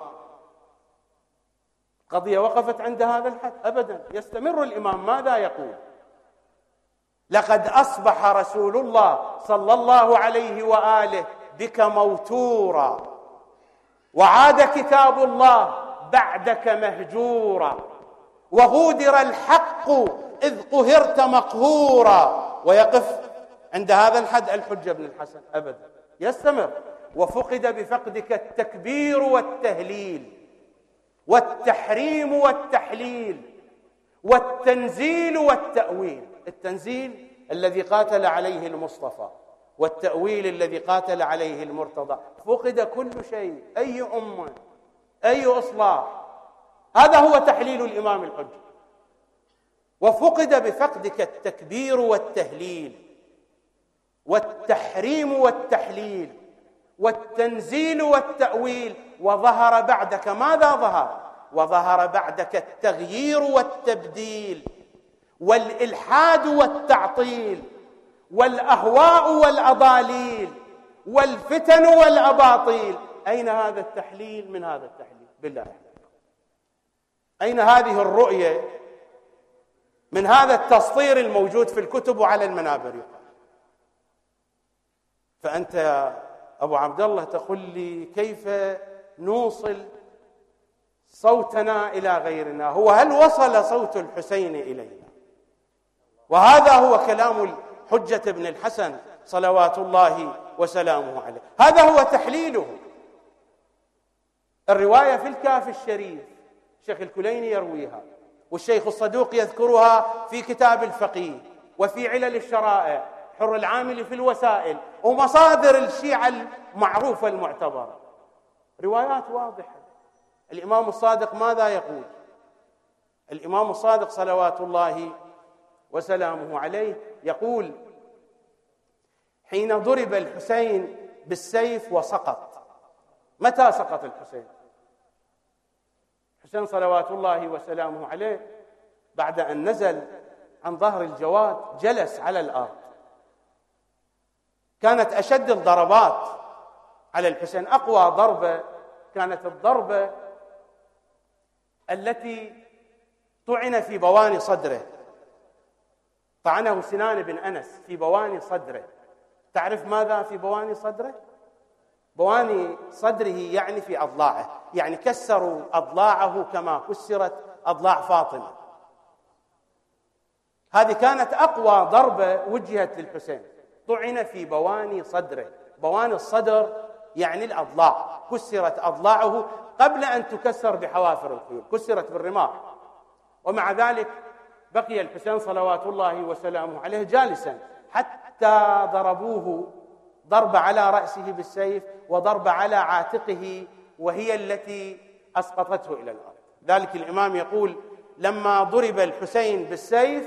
قضية وقفت عند هذا الحد؟ أبدا. يستمر الإمام ماذا يقول؟ لقد أصبح رسول الله صلى الله عليه وآله بك موتورا، وعاد كتاب الله بعدك مهجورا، وغودر الحق إذ قهرت مقهورا. ويقف عند هذا الحد الحجة بن الحسن؟ أبدا. يستمر: وفقد بفقدك التكبير والتهليل، والتحريم والتحليل، والتنزيل والتأويل. التنزيل الذي قاتل عليه المصطفى، والتأويل الذي قاتل عليه المرتضى. فقد كل شيء. أي أمة، أي إصلاح. هذا هو تحليل الإمام الحجة: وفقد بفقدك التكبير والتهليل، والتحريم والتحليل، والتنزيل والتأويل، وظهر بعدك ماذا ظهر؟ وظهر بعدك التغيير والتبديل، والإلحاد والتعطيل، والأهواء والأضاليل، والفتن والأباطيل. أين هذا التحليل من هذا التحليل؟ بالله عليكم، أين هذه الرؤية من هذا التسطير الموجود في الكتب وعلى المنابر؟ فأنت يا أبو عبد الله تقول لي كيف نوصل صوتنا إلى غيرنا؟ هل وصل صوت الحسين إلينا؟ وهذا هو كلام الحجة ابن الحسن صلوات الله وسلامه عليه. هذا هو تحليله. الرواية في الكافي الشريف، الشيخ الكليني يرويها، والشيخ الصدوق يذكرها في كتاب الفقيه، وفي علل الشرائع، حر العامل في الوسائل، ومصادر الشيعة المعروفة المعتبرة. روايات واضحة. الإمام الصادق ماذا يقول؟ الإمام الصادق صلوات الله وسلامه عليه يقول: حين ضرب الحسين بالسيف وسقط. متى سقط الحسين؟ الحسين صلوات الله وسلامه عليه بعد أن نزل عن ظهر الجواد جلس على الأرض. كانت أشد الضربات على الحسين، أقوى ضربة كانت الضربة التي طعن في بواني صدره، طعنه سنان بن أنس في بواني صدره. تعرف ماذا في بواني صدره؟ بواني صدره يعني في أضلاعه، يعني كسروا أضلاعه كما كسرت أضلاع فاطمة. هذه كانت أقوى ضربة وجهت للحسين، طعن في بواني صدره. بواني الصدر يعني الأضلاع، كسرت أضلاعه قبل أن تكسر بحوافر الخيول، كسرت بالرماح. ومع ذلك بقي الحسين صلوات الله وسلامه عليه جالسا حتى ضربوه ضرب على رأسه بالسيف، وضرب على عاتقه، وهي التي أسقطته إلى الأرض. ذلك الإمام يقول: لما ضرب الحسين بالسيف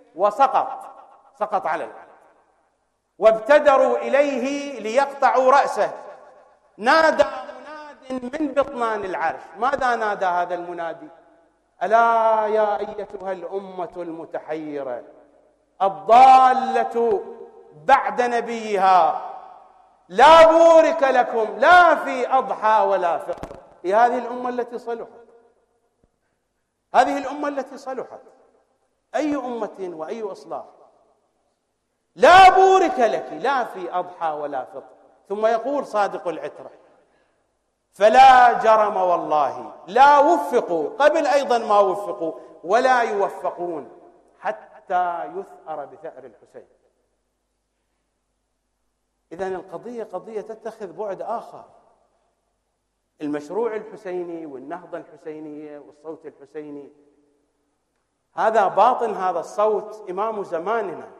سقط على الأرض، وابتدروا إليه ليقطعوا رأسه، نادى مناد من بطنان العرش. ماذا نادى هذا المنادي؟ ألا يا أيتها الأمة المتحيرة الضالة بعد نبيها، لا بورك لكم لا في أضحى ولا فطر. هي هذه الأمة التي صلحت، هذه الأمة التي صلحت. أي أمة وأي إصلاح؟ لا بورك لك لا في أضحى ولا فطر. ثم يقول صادق العترة: فلا جرم والله لا وفقوا، قبل أيضا ما وفقوا، ولا يوفقون حتى يثأر بثأر الحسين. إذن القضية قضية تتخذ بعد آخر. المشروع الحسيني والنهضة الحسينية والصوت الحسيني، هذا باطن هذا الصوت إمام زماننا.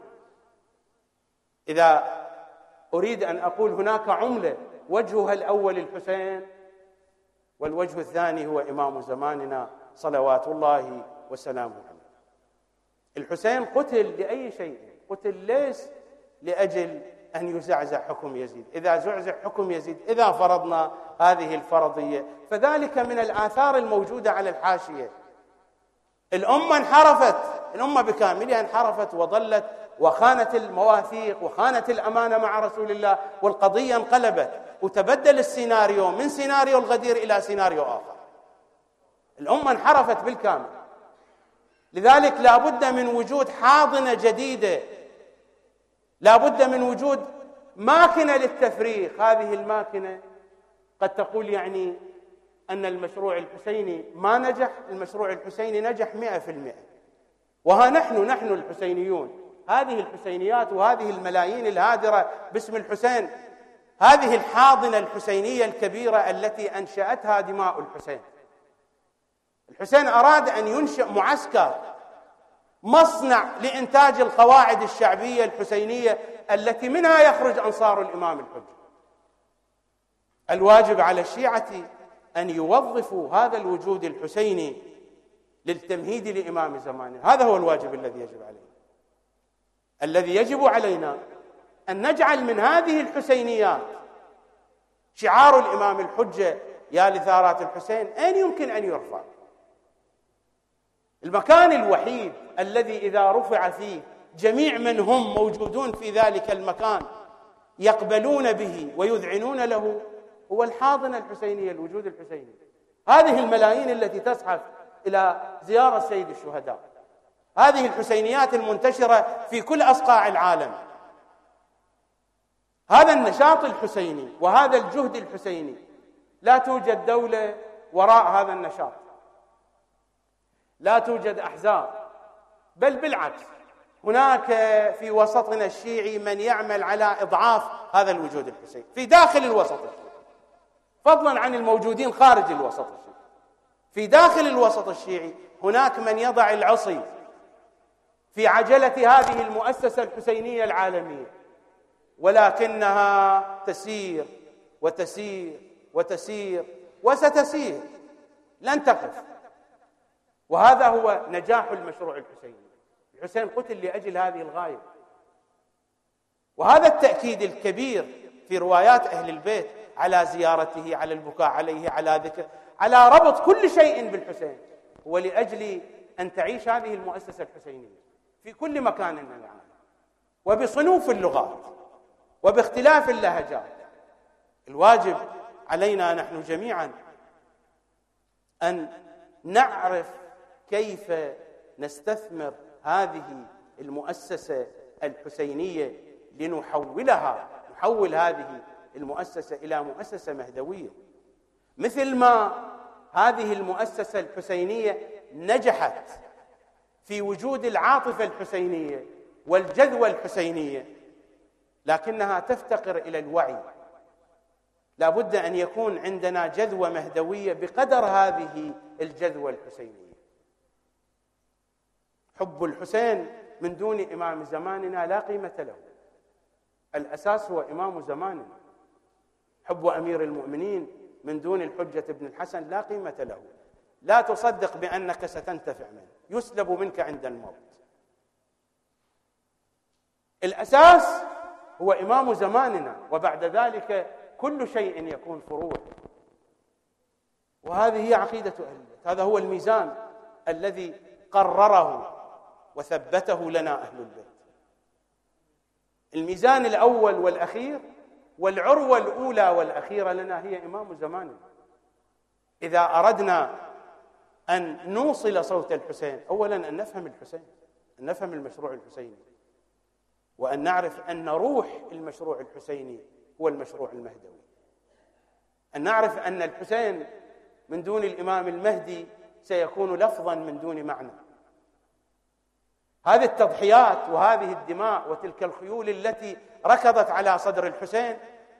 إذا أريد أن أقول هناك عملة وجهها الأول الحسين، والوجه الثاني هو إمام زماننا صلوات الله وسلامه عليه. الحسين قتل لأي شيء؟ قتل ليس لأجل أن يزعزع حكم يزيد. إذا زعزع حكم يزيد، إذا فرضنا هذه الفرضية، فذلك من الآثار الموجودة على الحاشية. الأمة انحرفت، الأمة بكاملها انحرفت وضلت وخانت المواثيق وخانت الأمانة مع رسول الله، والقضية انقلبت وتبدل السيناريو من سيناريو الغدير إلى سيناريو آخر. الأمة انحرفت بالكامل. لذلك لا بد من وجود حاضنة جديدة، لا بد من وجود ماكنة للتفريغ. هذه الماكنة قد تقول يعني أن المشروع الحسيني ما نجح، المشروع الحسيني نجح 100%. وها نحن الحسينيون، هذه الحسينيات وهذه الملايين الهادرة باسم الحسين، هذه الحاضنة الحسينية الكبيرة التي أنشأتها دماء الحسين. الحسين أراد أن ينشئ معسكر، مصنع لإنتاج القواعد الشعبية الحسينية التي منها يخرج أنصار الإمام الحجة. الواجب على الشيعة أن يوظفوا هذا الوجود الحسيني للتمهيد لإمام زمانه. هذا هو الواجب الذي يجب علينا. الذي يجب علينا أن نجعل من هذه الحسينيات شعار الإمام الحجة يا لثارات الحسين أين يمكن أن يرفع. المكان الوحيد الذي إذا رفع فيه جميع من هم موجودون في ذلك المكان يقبلون به ويذعنون له هو الحاضنة الحسينية، الوجود الحسيني. هذه الملايين التي تزحف إلى زيارة سيد الشهداء، هذه الحسينيات المنتشرة في كل أصقاع العالم، هذا النشاط الحسيني وهذا الجهد الحسيني. لا توجد دولة وراء هذا النشاط، لا توجد أحزاب، بل بالعكس هناك في وسطنا الشيعي من يعمل على إضعاف هذا الوجود الحسيني في داخل الوسط الشيعي، فضلا عن الموجودين خارج الوسط الشيعي. في داخل الوسط الشيعي هناك من يضع العصي في عجلة هذه المؤسسة الحسينية العالمية، ولكنها تسير وتسير وتسير وستسير، لن تقف. وهذا هو نجاح المشروع الحسيني. الحسين قتل لأجل هذه الغاية، وهذا التأكيد الكبير في روايات أهل البيت على زيارته، على البكاء عليه، على ذكر، على ربط كل شيء بالحسين، هو لأجل أن تعيش هذه المؤسسة الحسينية في كل مكان من العالم، وبصنوف اللغات وباختلاف اللهجات. الواجب علينا نحن جميعا أن نعرف كيف نستثمر هذه المؤسسة الحسينية نحول هذه المؤسسة إلى مؤسسة مهدوية، مثل ما هذه المؤسسة الحسينية نجحت في وجود العاطفة الحسينية والجذوة الحسينية، لكنها تفتقر إلى الوعي. لا بد أن يكون عندنا جذوة مهدوية بقدر هذه الجذوة الحسينية. حب الحسين من دون إمام زماننا لا قيمة له، الأساس هو إمام زماننا. حب أمير المؤمنين من دون الحجة ابن الحسن لا قيمة له. لا تصدق بأنك ستنتفع منه، يسلب منك عند الموت. الأساس هو إمام زماننا، وبعد ذلك كل شيء يكون فروع. وهذه هي عقيدة أهل البيت، هذا هو الميزان الذي قرره وثبته لنا أهل البيت. الميزان الأول والأخير والعروة الأولى والأخيرة لنا هي إمام زماننا. إذا أردنا أن نوصل صوت الحسين، أولا أن نفهم الحسين، أن نفهم المشروع الحسيني، وأن نعرف أن روح المشروع الحسيني هو المشروع المهدوي، أن نعرف أن الحسين من دون الإمام المهدي سيكون لفظا من دون معنى. هذه التضحيات وهذه الدماء وتلك الخيول التي ركضت على صدر الحسين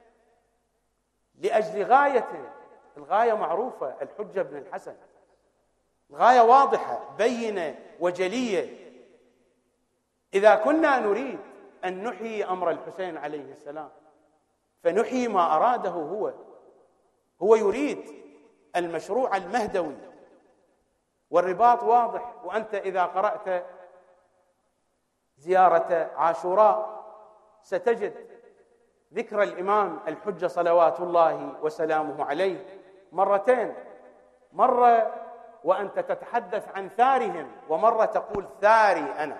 لأجل غايته، الغاية معروفة، الحجة بن الحسن، الغاية واضحة بينة وجلية. إذا كنا نريد أن نحيي أمر الحسين عليه السلام فنحيي ما أراده هو يريد المشروع المهدوي، والرباط واضح. وأنت إذا قرأت زيارة عاشوراء ستجد ذكر الإمام الحجة صلوات الله وسلامه عليه مرتين، مرة وأنت تتحدث عن ثارهم، ومرة تقول ثاري أنا،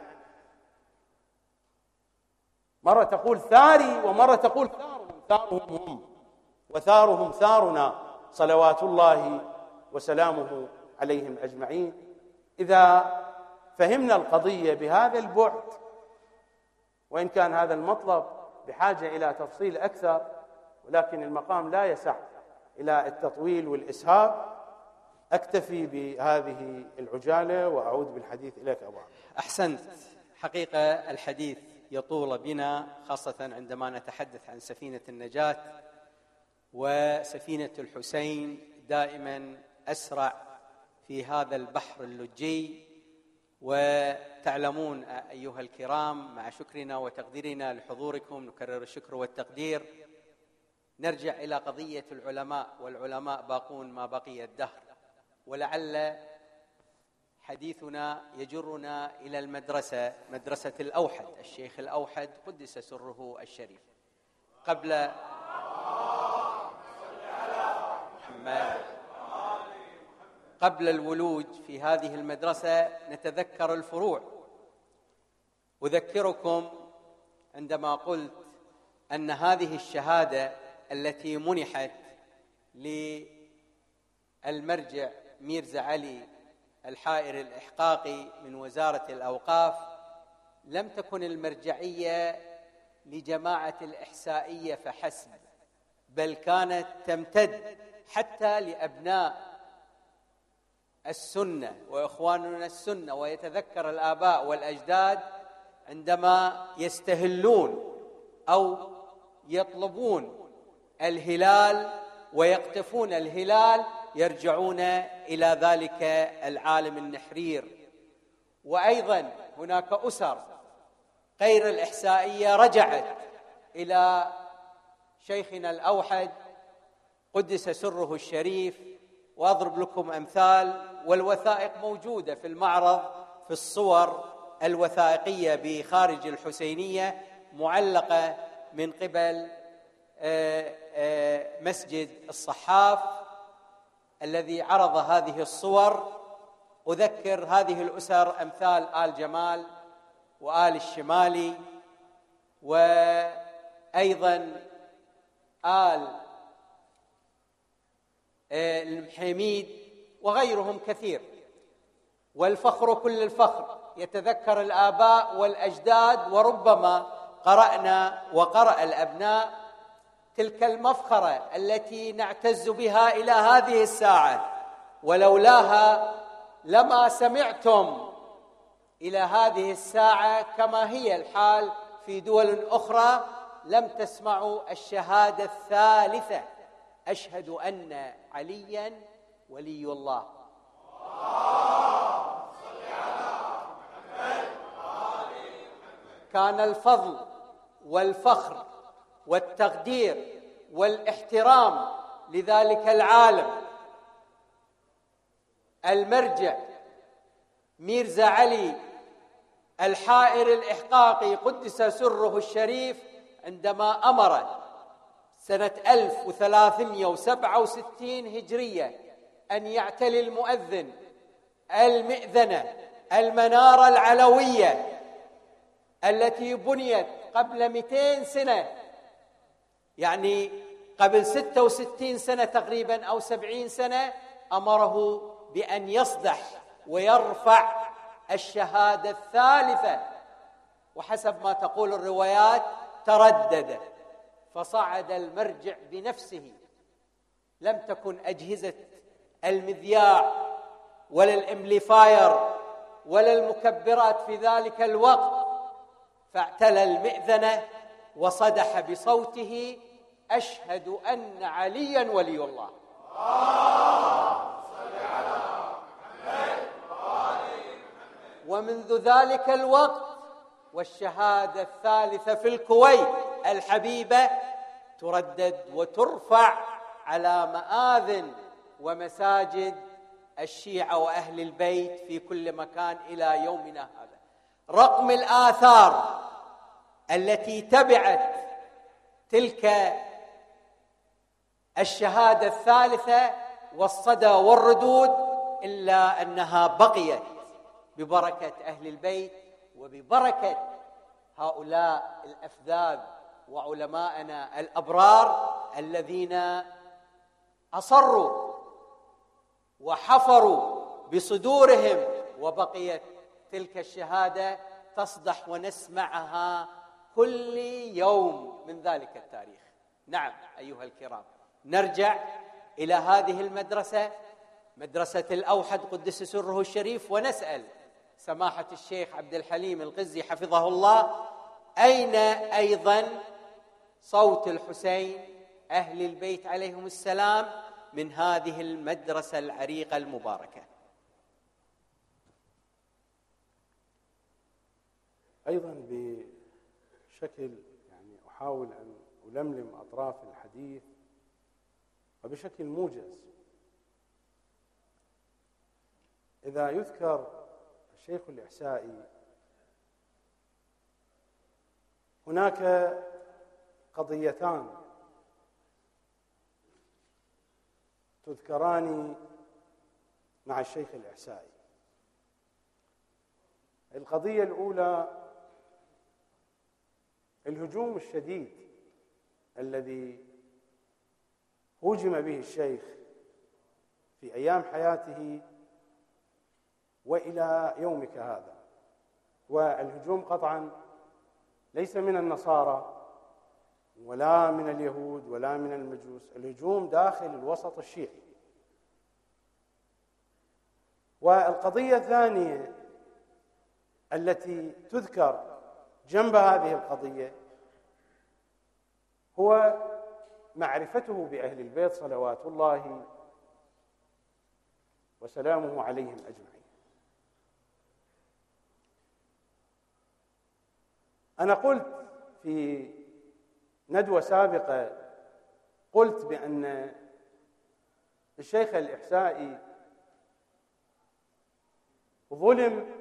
مرة تقول ثاري ومرة تقول ثارهم هم، وثارهم ثارنا صلوات الله وسلامه عليهم أجمعين. إذا فهمنا القضية بهذا البعد، وإن كان هذا المطلب بحاجة إلى تفصيل أكثر، ولكن المقام لا يسع إلى التطويل والإسهاب، أكتفي بهذه العجالة وأعود بالحديث إليك أبو عبد. أحسنت. حقيقة الحديث يطول بنا، خاصة عندما نتحدث عن سفينة النجاة، وسفينة الحسين دائما أسرع في هذا البحر اللجي. وتعلمون أيها الكرام، مع شكرنا وتقديرنا لحضوركم نكرر الشكر والتقدير، نرجع إلى قضية العلماء، والعلماء باقون ما بقي الدهر. ولعل حديثنا يجرنا إلى المدرسة، مدرسة الأوحد، الشيخ الأوحد قدس سره الشريف. قبل الولوج في هذه المدرسة نتذكر الفروع. أذكركم عندما قلت أن هذه الشهادة التي منحت للمرجع ميرزا علي الحائر الإحقاقي من وزارة الأوقاف لم تكن المرجعية لجماعة الإحسائية فحسب، بل كانت تمتد حتى لأبناء السنة وإخواننا السنة. ويتذكر الآباء والأجداد عندما يستهلون أو يطلبون الهلال ويقتفون الهلال يرجعون إلى ذلك العالم النحرير. وأيضا هناك أسر غير الإحسائية رجعت إلى شيخنا الأوحد قدس سره الشريف. وأضرب لكم أمثال، والوثائق موجودة في المعرض في الصور الوثائقية بخارج الحسينية معلقة من قبل مسجد الصحاف الذي عرض هذه الصور. أذكر هذه الأسر أمثال آل جمال وآل الشمالي، وأيضا آل المحيميد وغيرهم كثير. والفخر كل الفخر يتذكر الآباء والأجداد، وربما قرأنا وقرأ الأبناء تلك المفخرة التي نعتز بها إلى هذه الساعة، ولولاها لما سمعتم إلى هذه الساعة كما هي الحال في دول أخرى لم تسمعوا الشهادة الثالثة: أشهد أن عليا ولي الله. كان الفضل والفخر والتقدير والاحترام لذلك العالم المرجع ميرزا علي الحائر الإحقاقي قدس سره الشريف، عندما أمر سنة 1367 هجرية أن يعتلي المؤذن المئذنة المنارة العلوية التي بنيت قبل 200 سنة، يعني قبل 66 سنة تقريبا أو 70 سنة، أمره بأن يصدح ويرفع الشهادة الثالثة. وحسب ما تقول الروايات تردد، فصعد المرجع بنفسه. لم تكن أجهزة المذياع ولا الإمبليفاير ولا المكبرات في ذلك الوقت، فاعتلى المئذنة وصدح بصوته: أشهد أن عليا ولي الله. ومنذ ذلك الوقت والشهادة الثالثة في الكويت الحبيبة تردد وترفع على مآذن ومساجد الشيعة وأهل البيت في كل مكان إلى يومنا هذا. رقم الآثار التي تبعت تلك الشهادة الثالثة والصدى والردود، إلا أنها بقيت ببركة أهل البيت وببركة هؤلاء الأفذاذ وعلماءنا الأبرار الذين أصروا وحفروا بصدورهم، وبقيت تلك الشهادة تصدح ونسمعها كل يوم من ذلك التاريخ. نعم أيها الكرام، نرجع إلى هذه المدرسة، مدرسة الأوحد قدس سره الشريف، ونسأل سماحة الشيخ عبد الحليم القزي حفظه الله: أين أيضا صوت الحسين أهل البيت عليهم السلام من هذه المدرسة العريقة المباركة؟ أيضا بشكل أحاول أن ألملم أطراف الحديث وبشكل موجز. إذا يذكر الشيخ الإحسائي هناك قضيتان تذكران مع الشيخ الإحسائي. القضية الأولى الهجوم الشديد الذي هوجم به الشيخ في أيام حياته وإلى يومك هذا، والهجوم قطعا ليس من النصارى ولا من اليهود ولا من المجوس، الهجوم داخل الوسط الشيعي. والقضية الثانية التي تذكر جنب هذه القضية هو معرفته بأهل البيت صلوات الله وسلامه عليهم أجمعين. أنا قلت في ندوة سابقة، قلت بأن الشيخ الإحسائي ظلم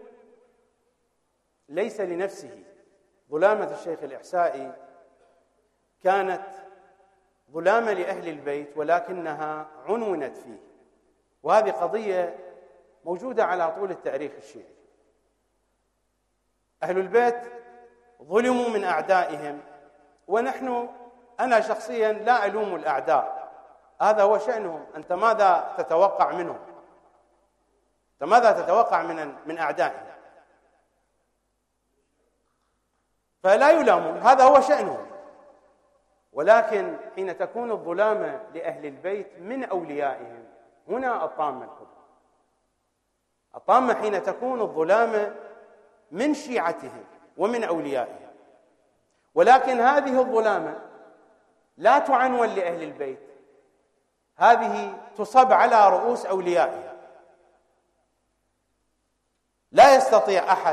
ليس لنفسه. ظلامة الشيخ الإحسائي كانت ظلامة لأهل البيت ولكنها عنونت فيه، وهذه قضية موجودة على طول التاريخ الشيعي. أهل البيت ظلموا من أعدائهم، أنا شخصيا لا ألوم الأعداء، هذا هو شأنهم. أنت ماذا تتوقع منهم؟ أنت ماذا تتوقع من أعدائهم؟ فلا يلامون، هذا هو شأنهم. ولكن حين تكون الظلامة لأهل البيت من أوليائهم، هنا الطامة الكبرى. الطامة حين تكون الظلامة من شيعتهم ومن أوليائهم، ولكن هذه الظلامة لا تعنون لأهل البيت، هذه تصب على رؤوس أوليائهم. لا يستطيع أحد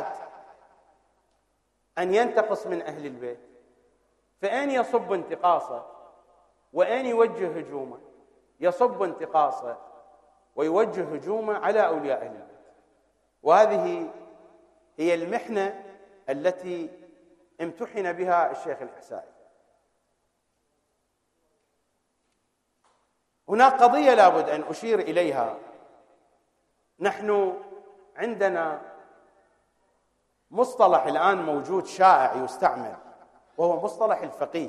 أن ينتقص من أهل البيت، فأين يصب انتقاصه وأين يوجه هجومه؟ يصب انتقاصه ويوجه هجومه على أولياء أهل البيت. وهذه هي المحنة التي امتحن بها الشيخ الإحسائي. هناك قضية لابد أن أشير إليها. نحن عندنا مصطلح الآن موجود شائع يستعمل، وهو مصطلح الفقيه.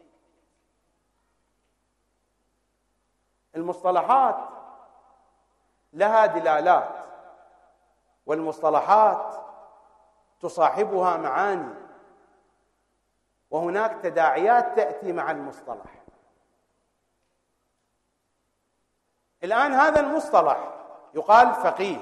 المصطلحات لها دلالات، والمصطلحات تصاحبها معاني، وهناك تداعيات تأتي مع المصطلح. الآن هذا المصطلح يقال فقيه،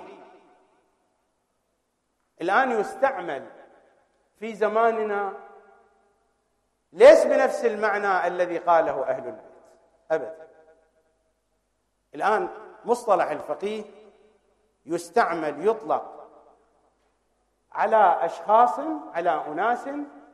الآن يستعمل في زماننا ليس بنفس المعنى الذي قاله أهل البيت أبدا. الآن مصطلح الفقيه يستعمل، يطلق على أشخاص، على أناس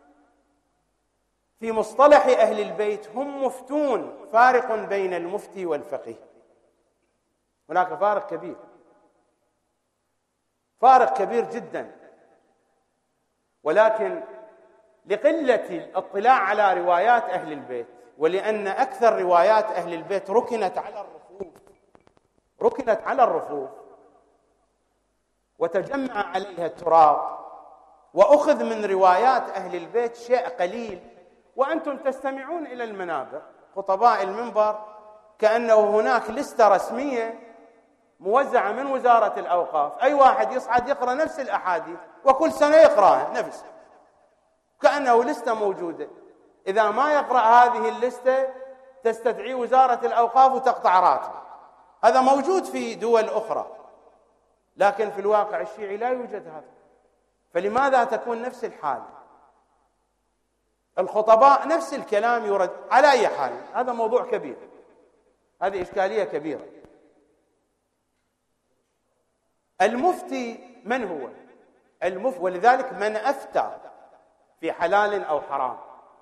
في مصطلح أهل البيت هم مفتون. فارق بين المفتي والفقيه، هناك فارق كبير جدا. ولكن لقلة الاطلاع على روايات أهل البيت، ولأن أكثر روايات أهل البيت ركنت على الرفوف وتجمع عليها التراب، وأخذ من روايات أهل البيت شيء قليل، وأنتم تستمعون إلى المنابر خطباء المنبر كأنه هناك لستة رسمية موزعة من وزارة الأوقاف، أي واحد يصعد يقرأ نفس الأحاديث وكل سنة يقرأها نفسها، كأنه لستة موجودة. إذا ما يقرأ هذه اللستة تستدعي وزارة الأوقاف وتقطع راتبه. هذا موجود في دول أخرى، لكن في الواقع الشيعي لا يوجد هذا. فلماذا تكون نفس الحال؟ الخطباء نفس الكلام يرد على أي حال. هذا موضوع كبير، هذه إشكالية كبيرة. المفتي من هو؟ المفتي، ولذلك من أفتى في حلال أو حرام.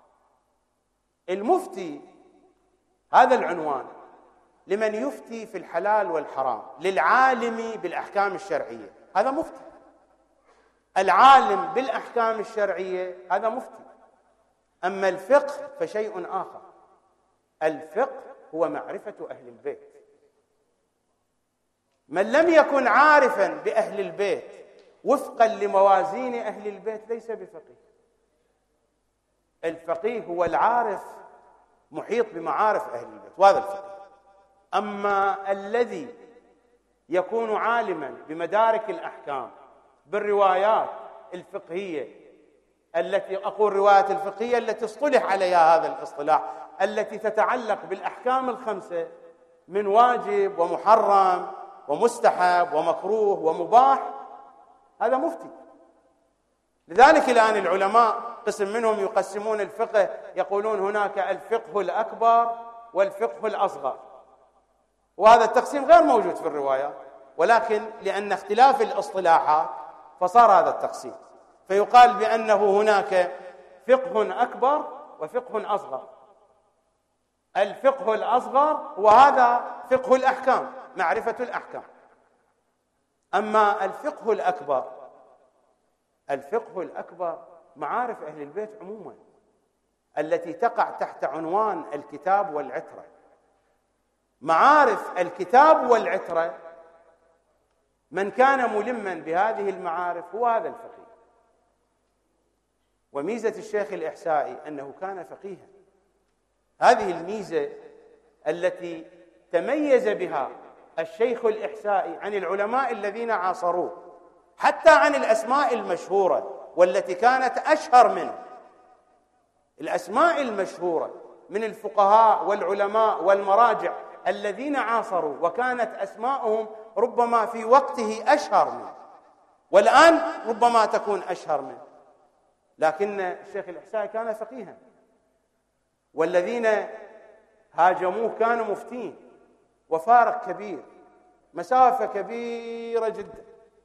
المفتي هذا العنوان لمن يفتي في الحلال والحرام، للعالم بالأحكام الشرعية، هذا مفتي. العالم بالأحكام الشرعية هذا مفتي. أما الفقه فشيء آخر. الفقه هو معرفة أهل البيت. من لم يكن عارفا بأهل البيت وفقا لموازين أهل البيت ليس بفقيه. الفقيه هو العارف محيط بمعارف أهل البيت، وهذا الفقيه. أما الذي يكون عالما بمدارك الأحكام بالروايات الفقهية التي أقول روايات الفقهية التي اصطلح عليها هذا الاصطلاح، التي تتعلق بالأحكام الخمسة من واجب ومحرم ومستحب ومكروه ومباح، هذا مفتي. لذلك الآن العلماء قسم منهم يقسمون الفقه، يقولون هناك الفقه الأكبر والفقه الأصغر، وهذا التقسيم غير موجود في الروايات، ولكن لأن اختلاف الاصطلاحات فصار هذا التقسيم، فيقال بأنه هناك فقه أكبر وفقه أصغر. الفقه الأصغر وهذا فقه الأحكام، معرفة الأحكام. أما الفقه الأكبر معارف أهل البيت عموما التي تقع تحت عنوان الكتاب والعترة. معارف الكتاب والعترة من كان ملما بهذه المعارف هو هذا الفقيه. وميزة الشيخ الإحسائي أنه كان فقيها. هذه الميزة التي تميز بها الشيخ الإحسائي عن العلماء الذين عاصروه، حتى عن الأسماء المشهورة والتي كانت أشهر منه. الأسماء المشهورة من الفقهاء والعلماء والمراجع الذين عاصروا وكانت أسماءهم ربما في وقته أشهر منه، والآن ربما تكون أشهر منه، لكن الشيخ الإحسائي كان فقيها، والذين هاجموه كانوا مفتين، وفارق كبير، مسافة كبيرة جدا.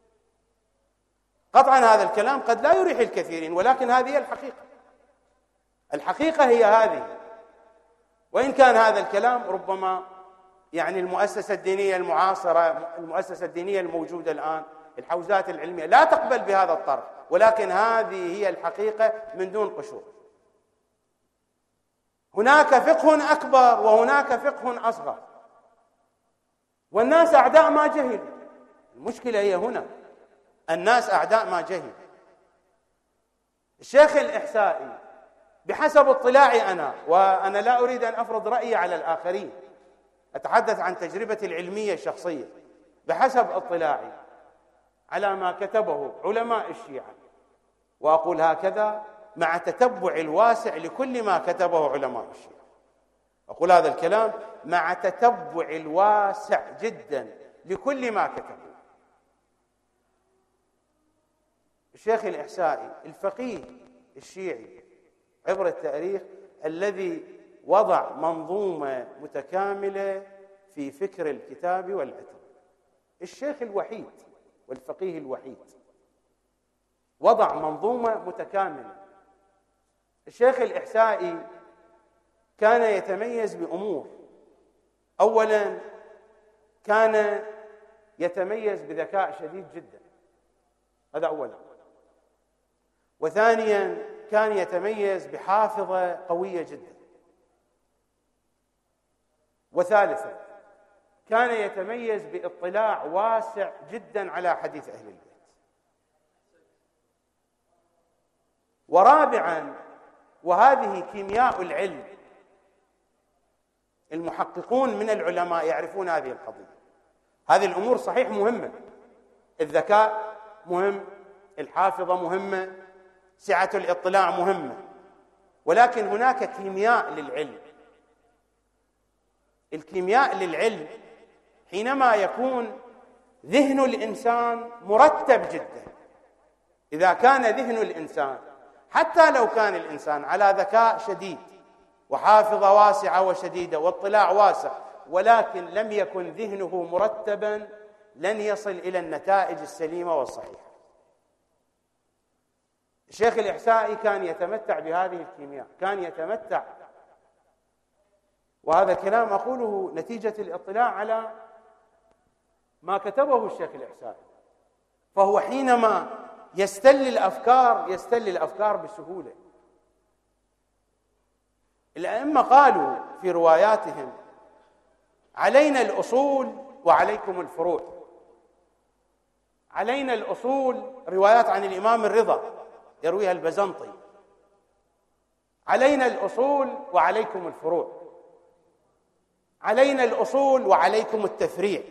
قطعا هذا الكلام قد لا يريح الكثيرين، ولكن هذه الحقيقة. الحقيقة هي هذه. وإن كان هذا الكلام ربما يعني المؤسسة الدينية المعاصرة، المؤسسة الدينية الموجودة الآن، الحوزات العلمية لا تقبل بهذا الطرح، ولكن هذه هي الحقيقة من دون قشور. هناك فقه أكبر وهناك فقه أصغر، والناس أعداء ما جهلوا. المشكلة هي هنا، الناس أعداء ما جهلوا. الشيخ الإحسائي بحسب اطلاعي أنا، وأنا لا أريد أن أفرض رأيي على الآخرين، أتحدث عن تجربتي العلمية الشخصية، بحسب اطلاعي على ما كتبه علماء الشيعة، وأقول هكذا مع تتبع الواسع لكل ما كتبه علماء الشيعة، أقول هذا الكلام مع تتبع الواسع جدا لكل ما كتبه. الشيخ الإحسائي الفقيه الشيعي عبر التاريخ الذي وضع منظومة متكاملة في فكر الكتاب والعترة، الشيخ الوحيد والفقيه الوحيد وضع منظومة متكاملة. الشيخ الإحسائي كان يتميز بأمور. أولا كان يتميز بذكاء شديد جدا، هذا أولا، وثانيا كان يتميز بحافظة قوية جدا، وثالثا كان يتميز باطلاع واسع جدا على حديث أهل البيت، ورابعا وهذه كيمياء العلم، المحققون من العلماء يعرفون هذه القضية. هذه الأمور صحيح مهمة، الذكاء مهم، الحافظة مهمة، سعة الاطلاع مهمة، ولكن هناك كيمياء للعلم. الكيمياء للعلم حينما يكون ذهن الإنسان مرتب جدا. إذا كان ذهن الإنسان، حتى لو كان الإنسان على ذكاء شديد وحافظة واسعة وشديدة واطلاع واسع، ولكن لم يكن ذهنه مرتبا، لن يصل إلى النتائج السليمة والصحيحة. الشيخ الإحسائي كان يتمتع بهذه الكيمياء، كان يتمتع، وهذا الكلام أقوله نتيجة الاطلاع على ما كتبه الشيخ الإحسائي. فهو حينما يستل الأفكار بسهولة. الأئمة قالوا في رواياتهم: علينا الأصول وعليكم الفروع. علينا الأصول، روايات عن الإمام الرضا يرويها البزنطي: علينا الأصول وعليكم الفروع، علينا الأصول وعليكم التفريع.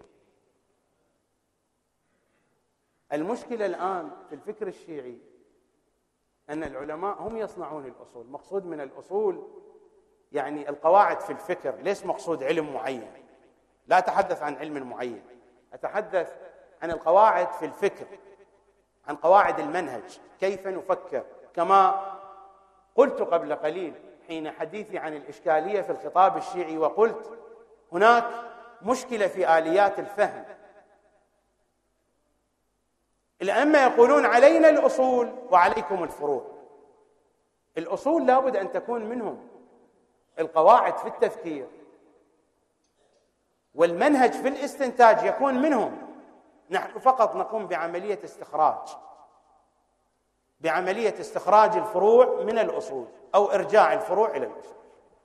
المشكلة الآن في الفكر الشيعي أن العلماء هم يصنعون الأصول. مقصود من الأصول يعني القواعد في الفكر، ليس مقصود علم معين. لا أتحدث عن علم معين، أتحدث عن القواعد في الفكر، عن قواعد المنهج، كيف نفكر. كما قلت قبل قليل حين حديثي عن الإشكالية في الخطاب الشيعي، وقلت هناك مشكلة في آليات الفهم. الأئمة يقولون: علينا الأصول وعليكم الفروع. الأصول لابد أن تكون منهم القواعد في التفكير، والمنهج في الاستنتاج يكون منهم. نحن فقط نقوم بعملية استخراج الفروع من الأصول، أو إرجاع الفروع إلى الأصول.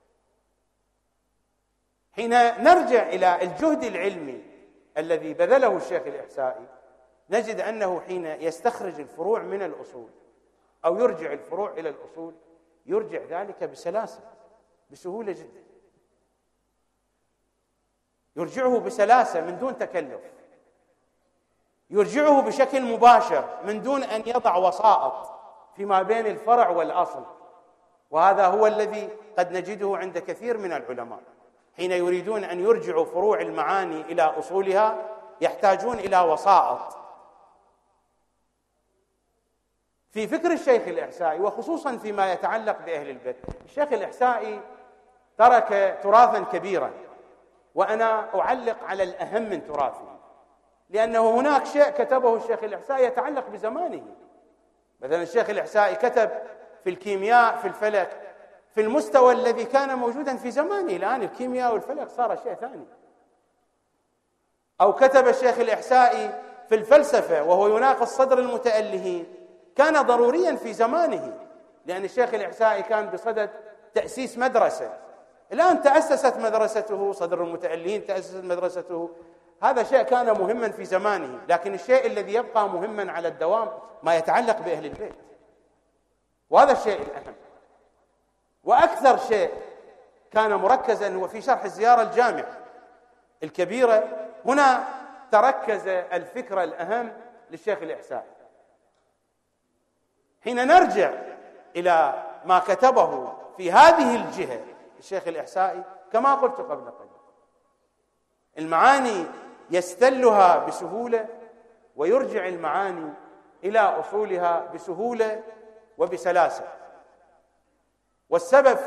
حين نرجع إلى الجهد العلمي الذي بذله الشيخ الإحسائي، نجد أنه حين يستخرج الفروع من الأصول أو يرجع الفروع إلى الأصول، يرجع ذلك بسلاسة، بسهولة جدا، يرجعه بسلاسة من دون تكلف، يرجعه بشكل مباشر من دون أن يضع وسائط فيما بين الفرع والأصل. وهذا هو الذي قد نجده عند كثير من العلماء، حين يريدون أن يرجعوا فروع المعاني إلى أصولها يحتاجون إلى وسائط. في فكر الشيخ الإحسائي، وخصوصا فيما يتعلق بأهل البيت، الشيخ الإحسائي ترك تراثا كبيرا، وأنا أعلق على الأهم من تراثه، لأنه هناك شيء كتبه الشيخ الإحسائي يتعلق بزمانه. مثلا الشيخ الإحسائي كتب في الكيمياء، في الفلك، في المستوى الذي كان موجودا في زمانه. الآن الكيمياء والفلك صار شيء ثاني. أو كتب الشيخ الإحسائي في الفلسفة وهو يناقض صدر المتألهين، كان ضروريا في زمانه، لأن الشيخ الإحسائي كان بصدد تأسيس مدرسة. الآن تأسست مدرسته، صدر المتألهين تأسست مدرسته، هذا شيء كان مهما في زمانه. لكن الشيء الذي يبقى مهما على الدوام ما يتعلق بأهل البيت، وهذا الشيء الأهم. وأكثر شيء كان مركزا هو في شرح الزيارة الجامعة الكبيرة. هنا تركز الفكرة الأهم للشيخ الإحسائي. حين نرجع إلى ما كتبه في هذه الجهة الشيخ الإحسائي، كما قلت قبل قليل، المعاني يستلها بسهولة، ويرجع المعاني إلى أصولها بسهولة وبسلاسة. والسبب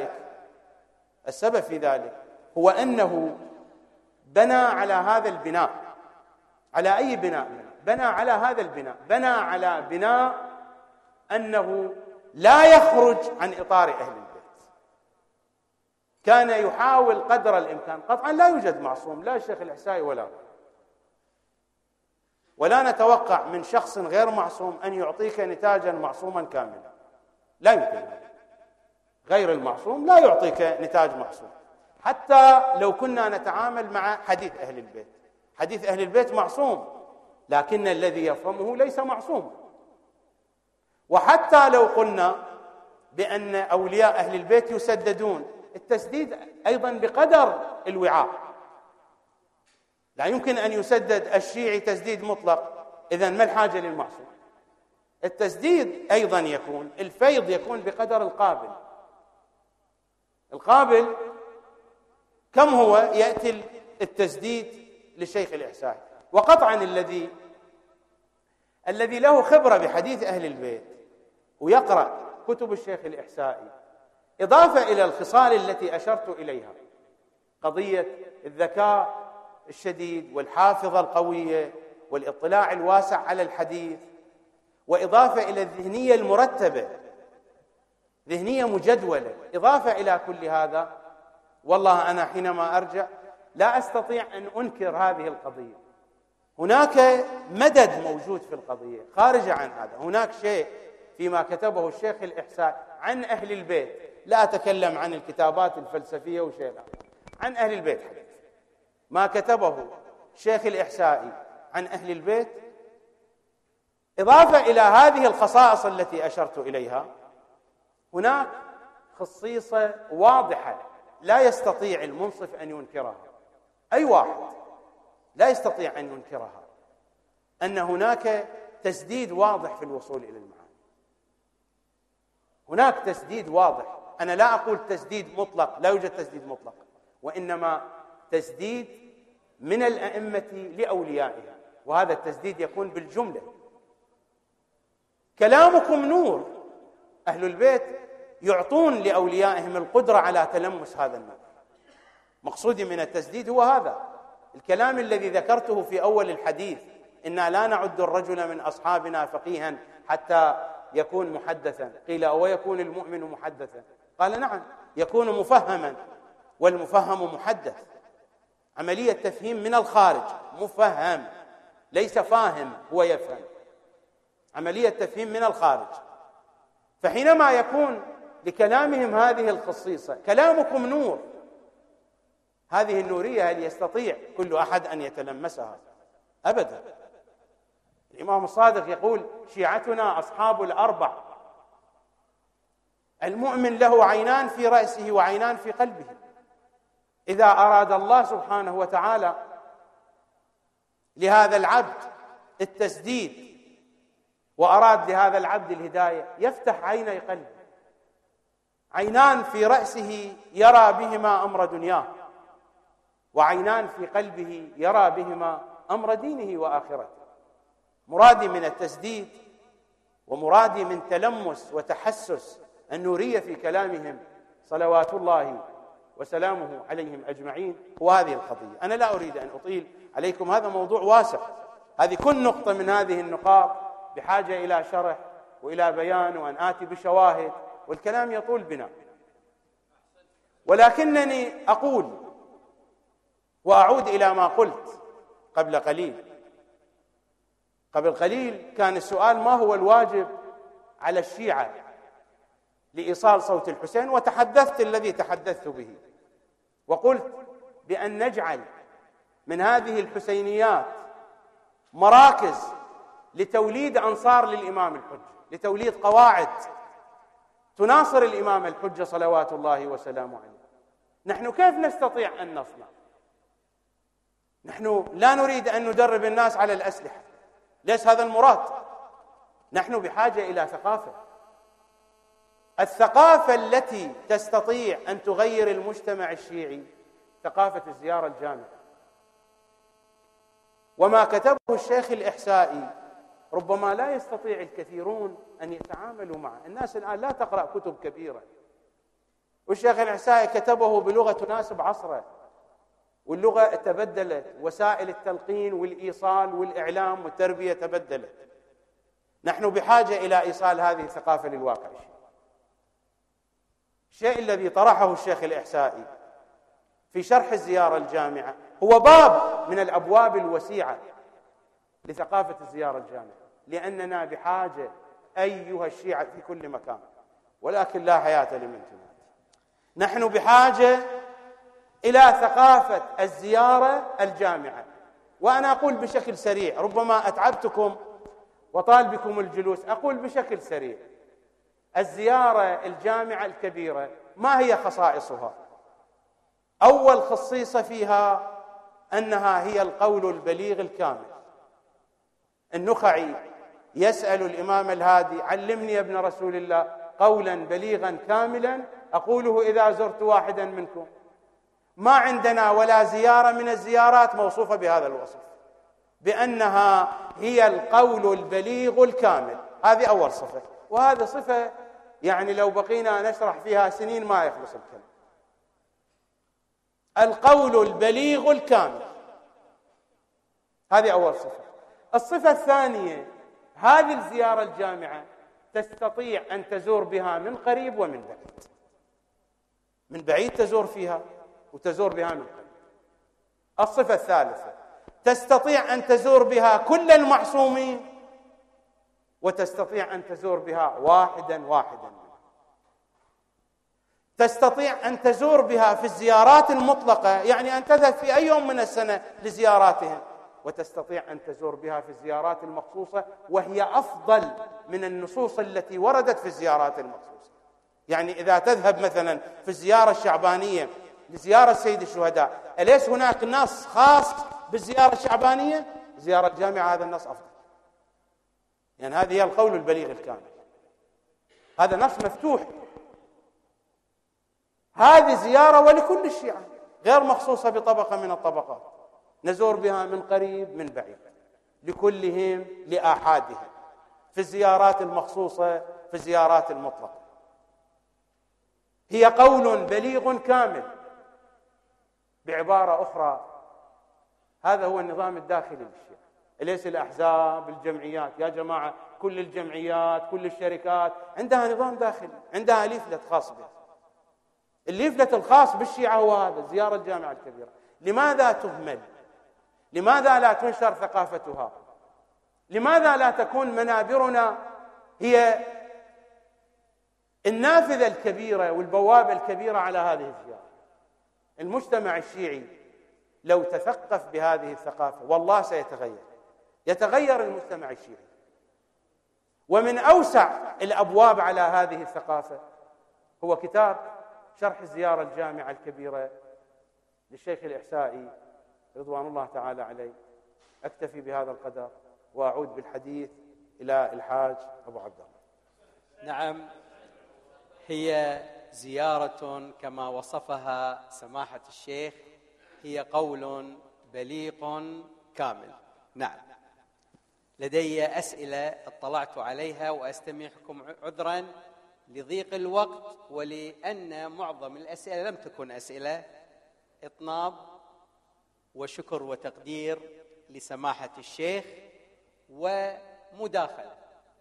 في ذلك هو أنه بنى على هذا البناء. على أي بناء؟ بنى على هذا البناء، بنى على بناء أنه لا يخرج عن إطار أهل البيت. كان يحاول قدر الإمكان، قطعا لا يوجد معصوم، لا الشيخ الإحسائي ولا ولا نتوقع من شخص غير معصوم أن يعطيك نتاجا معصوما كاملا، لا يمكن. غير المعصوم لا يعطيك نتاج معصوم. حتى لو كنا نتعامل مع حديث أهل البيت، حديث أهل البيت معصوم، لكن الذي يفهمه ليس معصوم. وحتى لو قلنا بأن أولياء أهل البيت يسددون، التسديد أيضا بقدر الوعاء. لا يمكن أن يسدد الشيعي تسديد مطلق، إذن ما الحاجة للمعصوم؟ التسديد أيضا يكون، الفيض يكون بقدر القابل. القابل كم هو يأتي التسديد للشيخ الإحسائي؟ وقطعا الذي له خبرة بحديث أهل البيت ويقرأ كتب الشيخ الإحسائي، إضافة إلى الخصال التي أشرت إليها، قضية الذكاء الشديد والحافظة القوية والاطلاع الواسع على الحديث، وإضافة إلى الذهنية المرتبة، ذهنية مجدولة، إضافة إلى كل هذا، والله أنا حينما أرجع لا أستطيع أن أنكر هذه القضية. هناك مدد موجود في القضية خارج عن هذا. هناك شيء فيما كتبه الشيخ الإحسائي عن أهل البيت، لا أتكلم عن الكتابات الفلسفية وشيء لا، عن أهل البيت حديث. ما كتبه الشيخ الإحسائي عن أهل البيت، إضافة إلى هذه الخصائص التي أشرت إليها، هناك خصيصة واضحة لا يستطيع المنصف أن ينكرها، أي واحد لا يستطيع أن ينكرها، أن هناك تسديد واضح في الوصول إلى المعاني. هناك تسديد واضح. أنا لا أقول تسديد مطلق، لا يوجد تسديد مطلق، وإنما تسديد من الأئمة لأوليائهم، وهذا التسديد يكون بالجملة. كلامكم نور، أهل البيت يعطون لأوليائهم القدرة على تلمس هذا النور. مقصودي من التسديد هو هذا الكلام الذي ذكرته في أول الحديث، إنا لا نعد الرجل من أصحابنا فقيها حتى يكون محدثا. قيل أو يكون المؤمن محدثا؟ قال نعم، يكون مفهما، والمفهم محدث. عملية تفهيم من الخارج، مفهم ليس فاهم هو يفهم، عملية تفهيم من الخارج. فحينما يكون لكلامهم هذه الخصيصة، كلامكم نور، هذه النورية هل يستطيع كل أحد أن يتلمسها؟ أبدا. الإمام الصادق يقول شيعتنا أصحاب الأربع، المؤمن له عينان في رأسه وعينان في قلبه. إذا أراد الله سبحانه وتعالى لهذا العبد التسديد وأراد لهذا العبد الهداية، يفتح عيني قلبه، عينان في رأسه يرى بهما أمر دنياه، وعينان في قلبه يرى بهما أمر دينه وآخرته. مرادي من التسديد ومرادي من تلمس وتحسس النورية في كلامهم صلوات الله وسلامه عليهم أجمعين هو هذه القضية. أنا لا أريد أن أطيل عليكم، هذا موضوع واسع، هذه كل نقطة من هذه النقاط بحاجة إلى شرح وإلى بيان وأن آتي بشواهد، والكلام يطول بنا. ولكنني أقول وأعود إلى ما قلت قبل قليل. قبل قليل كان السؤال ما هو الواجب على الشيعة لإيصال صوت الحسين، وتحدثت الذي تحدثت به، وقلت بأن نجعل من هذه الحسينيات مراكز لتوليد أنصار للإمام الحجة، لتوليد قواعد تناصر الإمام الحجة صلوات الله وسلامه عليه. نحن كيف نستطيع أن نصنع؟ نحن لا نريد أن ندرب الناس على الأسلحة، ليس هذا المراد. نحن بحاجة إلى ثقافة، الثقافة التي تستطيع أن تغير المجتمع الشيعي ثقافة الزيارة الجامعة. وما كتبه الشيخ الإحسائي ربما لا يستطيع الكثيرون أن يتعاملوا معه. الناس الآن لا تقرأ كتب كبيرة، والشيخ الإحسائي كتبه بلغة تناسب عصره، واللغة تبدلت، وسائل التلقين والإيصال والإعلام والتربية تبدلت. نحن بحاجة إلى إيصال هذه الثقافة للواقع. الشيء الذي طرحه الشيخ الإحسائي في شرح الزيارة الجامعة هو باب من الأبواب الوسيعة لثقافة الزيارة الجامعة، لأننا بحاجة أيها الشيعة في كل مكان، ولكن لا حياة لمن تنادي. نحن بحاجة إلى ثقافة الزيارة الجامعة. وأنا أقول بشكل سريع، ربما أتعبتكم وطال بكم الجلوس، أقول بشكل سريع: الزيارة الجامعة الكبيرة ما هي خصائصها؟ أول خصيصة فيها أنها هي القول البليغ الكامل. النخعي يسأل الإمام الهادي: علمني يا ابن رسول الله قولا بليغا كاملا أقوله إذا زرت واحدا منكم. ما عندنا ولا زيارة من الزيارات موصوفة بهذا الوصف، بأنها هي القول البليغ الكامل. هذه أول صفة، وهذه صفة يعني لو بقينا نشرح فيها سنين ما يخلص الكلام. القول البليغ الكامل، هذه أول صفة. الصفة الثانية: هذه الزيارة الجامعة تستطيع أن تزور بها من قريب ومن بعيد. من بعيد تزور فيها وتزور بها من قريب. الصفة الثالثة: تستطيع أن تزور بها كل المعصومين، وتستطيع أن تزور بها واحدا واحدا. تستطيع أن تزور بها في الزيارات المطلقة، يعني أن تذهب في أي يوم من السنة لزياراتهم، وتستطيع أن تزور بها في الزيارات المخصوصة، وهي أفضل من النصوص التي وردت في الزيارات المخصوصة. يعني إذا تذهب مثلا في الزيارة الشعبانية لزيارة سيد الشهداء، أليس هناك نص خاص بالزيارة الشعبانية؟ زيارة الجامعة هذا النص أفضل. يعني هذه هي القول البليغ الكامل، هذا نص مفتوح. هذه زيارة ولكل الشيعة، غير مخصوصة بطبقة من الطبقات، نزور بها من قريب من بعيد، لكلهم لآحادهم، في الزيارات المخصوصة في الزيارات المطلقة. هي قول بليغ كامل. بعبارة أخرى، هذا هو النظام الداخلي للشيعة، أليس الأحزاب الجمعيات؟ يا جماعة كل الجمعيات كل الشركات عندها نظام داخلي، عندها ليفلت خاص بها. الليفلت الخاص بالشيعة هو هذا، زيارة الجامعة الكبيرة. لماذا تهمل؟ لماذا لا تنشر ثقافتها؟ لماذا لا تكون منابرنا هي النافذة الكبيرة والبوابة الكبيرة على هذه الزيارة؟ المجتمع الشيعي لو تثقف بهذه الثقافة والله سيتغير، يتغير المجتمع الشيعي. ومن أوسع الأبواب على هذه الثقافة هو كتاب شرح الزيارة الجامعة الكبيرة للشيخ الإحسائي رضوان الله تعالى عليه. أكتفي بهذا القدر وأعود بالحديث إلى الحاج أبو عبد الله. نعم، هي زيارة كما وصفها سماحة الشيخ، هي قول بليغ كامل. نعم، لدي أسئلة اطلعت عليها وأستمعكم عذرا لضيق الوقت، ولأن معظم الأسئلة لم تكن أسئلة، إطناب وشكر وتقدير لسماحة الشيخ ومداخلة.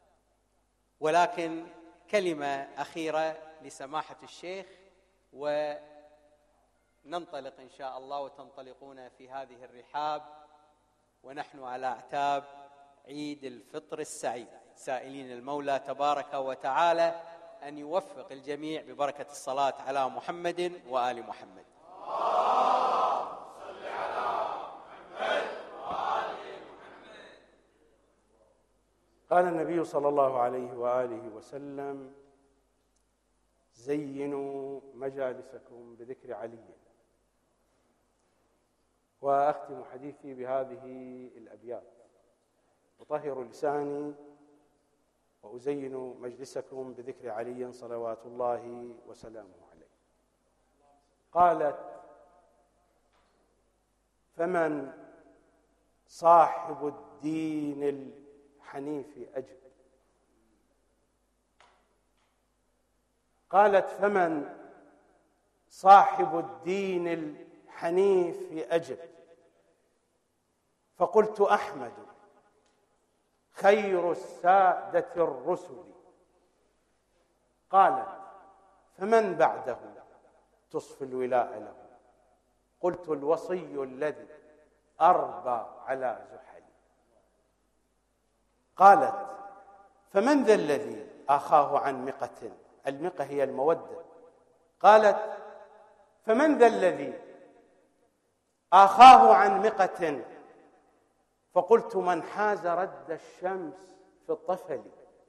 ولكن كلمة أخيرة لسماحة الشيخ وننطلق إن شاء الله، وتنطلقون في هذه الرحاب ونحن على أعتاب عيد الفطر السعيد، سائلين المولى تبارك وتعالى أن يوفق الجميع ببركة الصلاة على محمد وآل محمد. صل على محمد وآل محمد. قال النبي صلى الله عليه وآله وسلم: زينوا مجالسكم بذكر علي. وأختم حديثي بهذه الأبيات: أطهر لساني وأزين مجلسكم بذكر علي صلوات الله وسلامه عليه. قالت: فمن صاحب الدين الحنيف أجب. قالت: فمن صاحب الدين الحنيف أجب. فقلت: أحمد خير السادة الرسل. قالت: فمن بعده تصفي الولاء له. قلت: الوصي الذي أربى على زحل. قالت: فمن ذا الذي آخاه عن مقة؟ المقة هي المودة. قالت: فمن ذا الذي آخاه عن مقة؟ فقلت: من حاز رد الشمس في الطفل.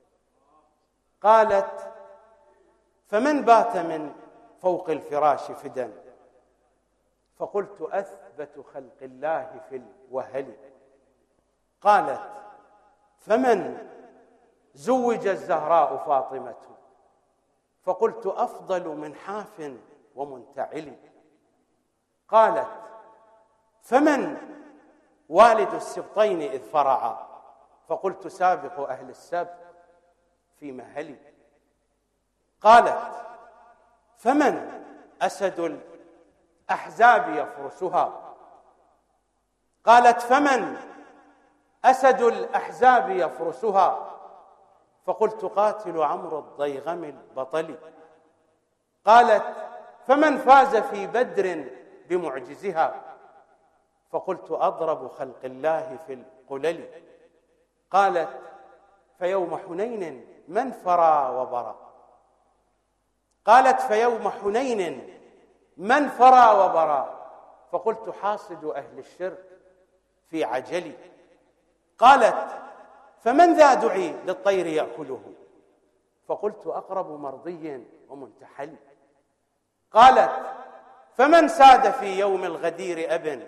قالت: فمن بات من فوق الفراش فدا؟ فقلت: أثبت خلق الله في الوهل. قالت: فمن زوج الزهراء فاطمة؟ فقلت: أفضل من حاف ومنتعل. قالت: فمن والد السبطين إذ فرعا؟ فقلت: سابق أهل السبت في مهلي. قالت: فمن أسد الأحزاب يفرسها؟ قالت: فمن أسد الأحزاب يفرسها؟ فقلت: قاتل عمرو الضيغم البطل. قالت: فمن فاز في بدر بمعجزها؟ فقلت: أضرب خلق الله في القلل. قالت: فيوم حنين من فرى وبرى؟ قالت: فيوم حنين من فرى وبرى؟ فقلت: حاصد أهل الشرك في عجل. قالت: فمن ذا دعي للطير يأكله؟ فقلت: أقرب مرضي ومنتحل. قالت: فمن ساد في يوم الغدير أب؟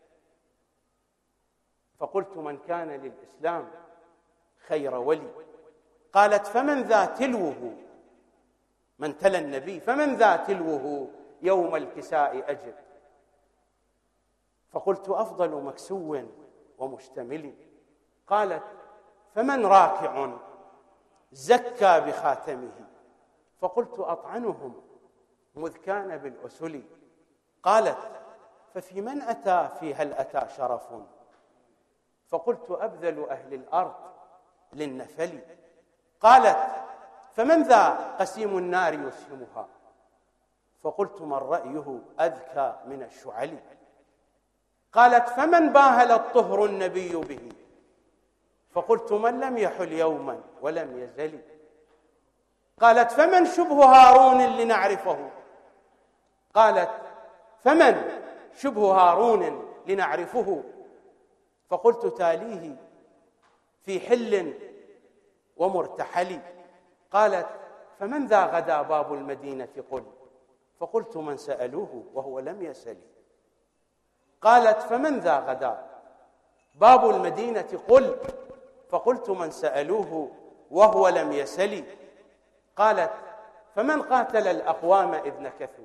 فقلت: من كان للإسلام خير ولي. قالت: فمن ذا تلوه؟ من تلا النبي، فمن ذا تلوه يوم الكساء أجب؟ فقلت: أفضل مكسو ومشتمل. قالت: فمن راكع زكى بخاتمه؟ فقلت: أطعنهم مذ كان بالأسل. قالت: ففي من أتى في هل أتى شرف؟ فقلت: أبذل أهل الأرض للنفل. قالت: فمن ذا قسيم النار يسهمها؟ فقلت: من رأيه أذكى من الشعل. قالت: فمن باهل الطهر النبي به؟ فقلت: من لم يحل يوما ولم يزل. قالت: فمن شبه هارون لنعرفه؟ قالت: فمن شبه هارون لنعرفه؟ فقلت: تاليه في حل ومرتحل. قالت: فمن ذا غدا باب المدينة قل؟ فقلت: من سألوه وهو لم يسل. قالت: فمن ذا غدا باب المدينة قل؟ فقلت: من سألوه وهو لم يسل. قالت: فمن قاتل الأقوام إذ نكثوا؟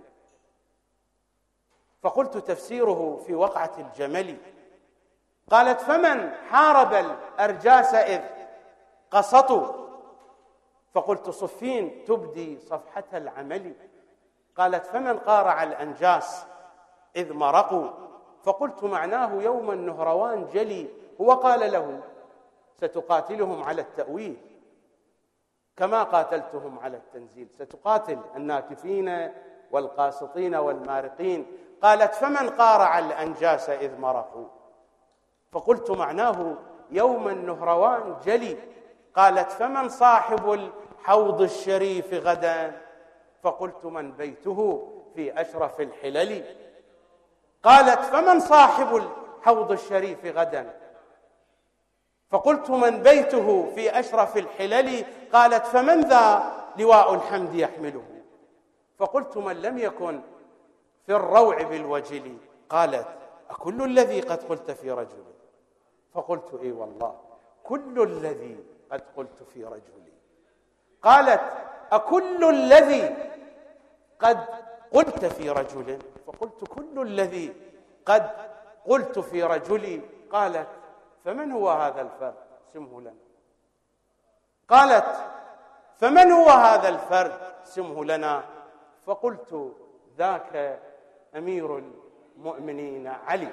فقلت: تفسيره في وقعة الجمل. قالت: فمن حارب الأرجاس إذ قسطوا؟ فقلت: صفين تبدي صفحة العمل. قالت: فمن قارع الأنجاس إذ مرقوا؟ فقلت: معناه يوم النهروان جلي. هو قال له: ستقاتلهم على التأويل كما قاتلتهم على التنزيل، ستقاتل الناكثين والقاسطين والمارقين. قالت: فمن قارع الأنجاس إذ مرقوا؟ فقلت: معناه يوم النهروان جلي. قالت: فمن صاحب الحوض الشريف غدا؟ فقلت: من بيته في أشرف الحلل. قالت: فمن صاحب الحوض الشريف غدا؟ فقلت: من بيته في أشرف الحلل. قالت: فمن ذا لواء الحمد يحمله؟ فقلت: من لم يكن في الروع بالوجل. قالت: أكل الذي قد قلت في رجل؟ فقلت: إي والله كل الذي قد قلت في رجل. قالت: أكل الذي قد قلت في رجل؟ فقلت: كل الذي قد قلت في رجل. قالت: فمن هو هذا الفرد؟ سمه لنا. قالت: فمن هو هذا الفرد؟ سمه لنا. فقلت: ذاك أمير المؤمنين علي.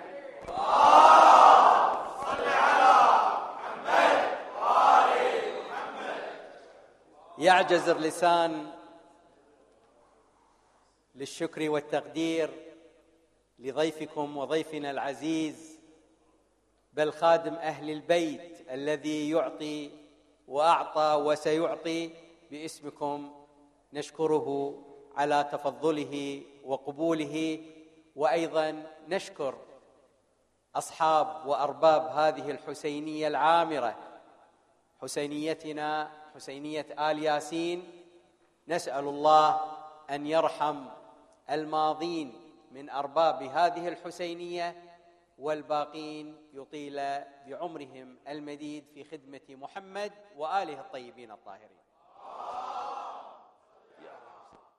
صل على محمد وآل محمد. يعجز اللسان للشكر والتقدير لضيفكم وضيفنا العزيز، بل خادم أهل البيت الذي يعطي وأعطى وسيعطي باسمكم، نشكره على تفضله وقبوله. وأيضا نشكر أصحاب وأرباب هذه الحسينية العامرة، حسينيتنا حسينية آل ياسين. نسأل الله أن يرحم الماضين من أرباب هذه الحسينية، والباقين يطيل بعمرهم المديد في خدمة محمد وآله الطيبين الطاهرين.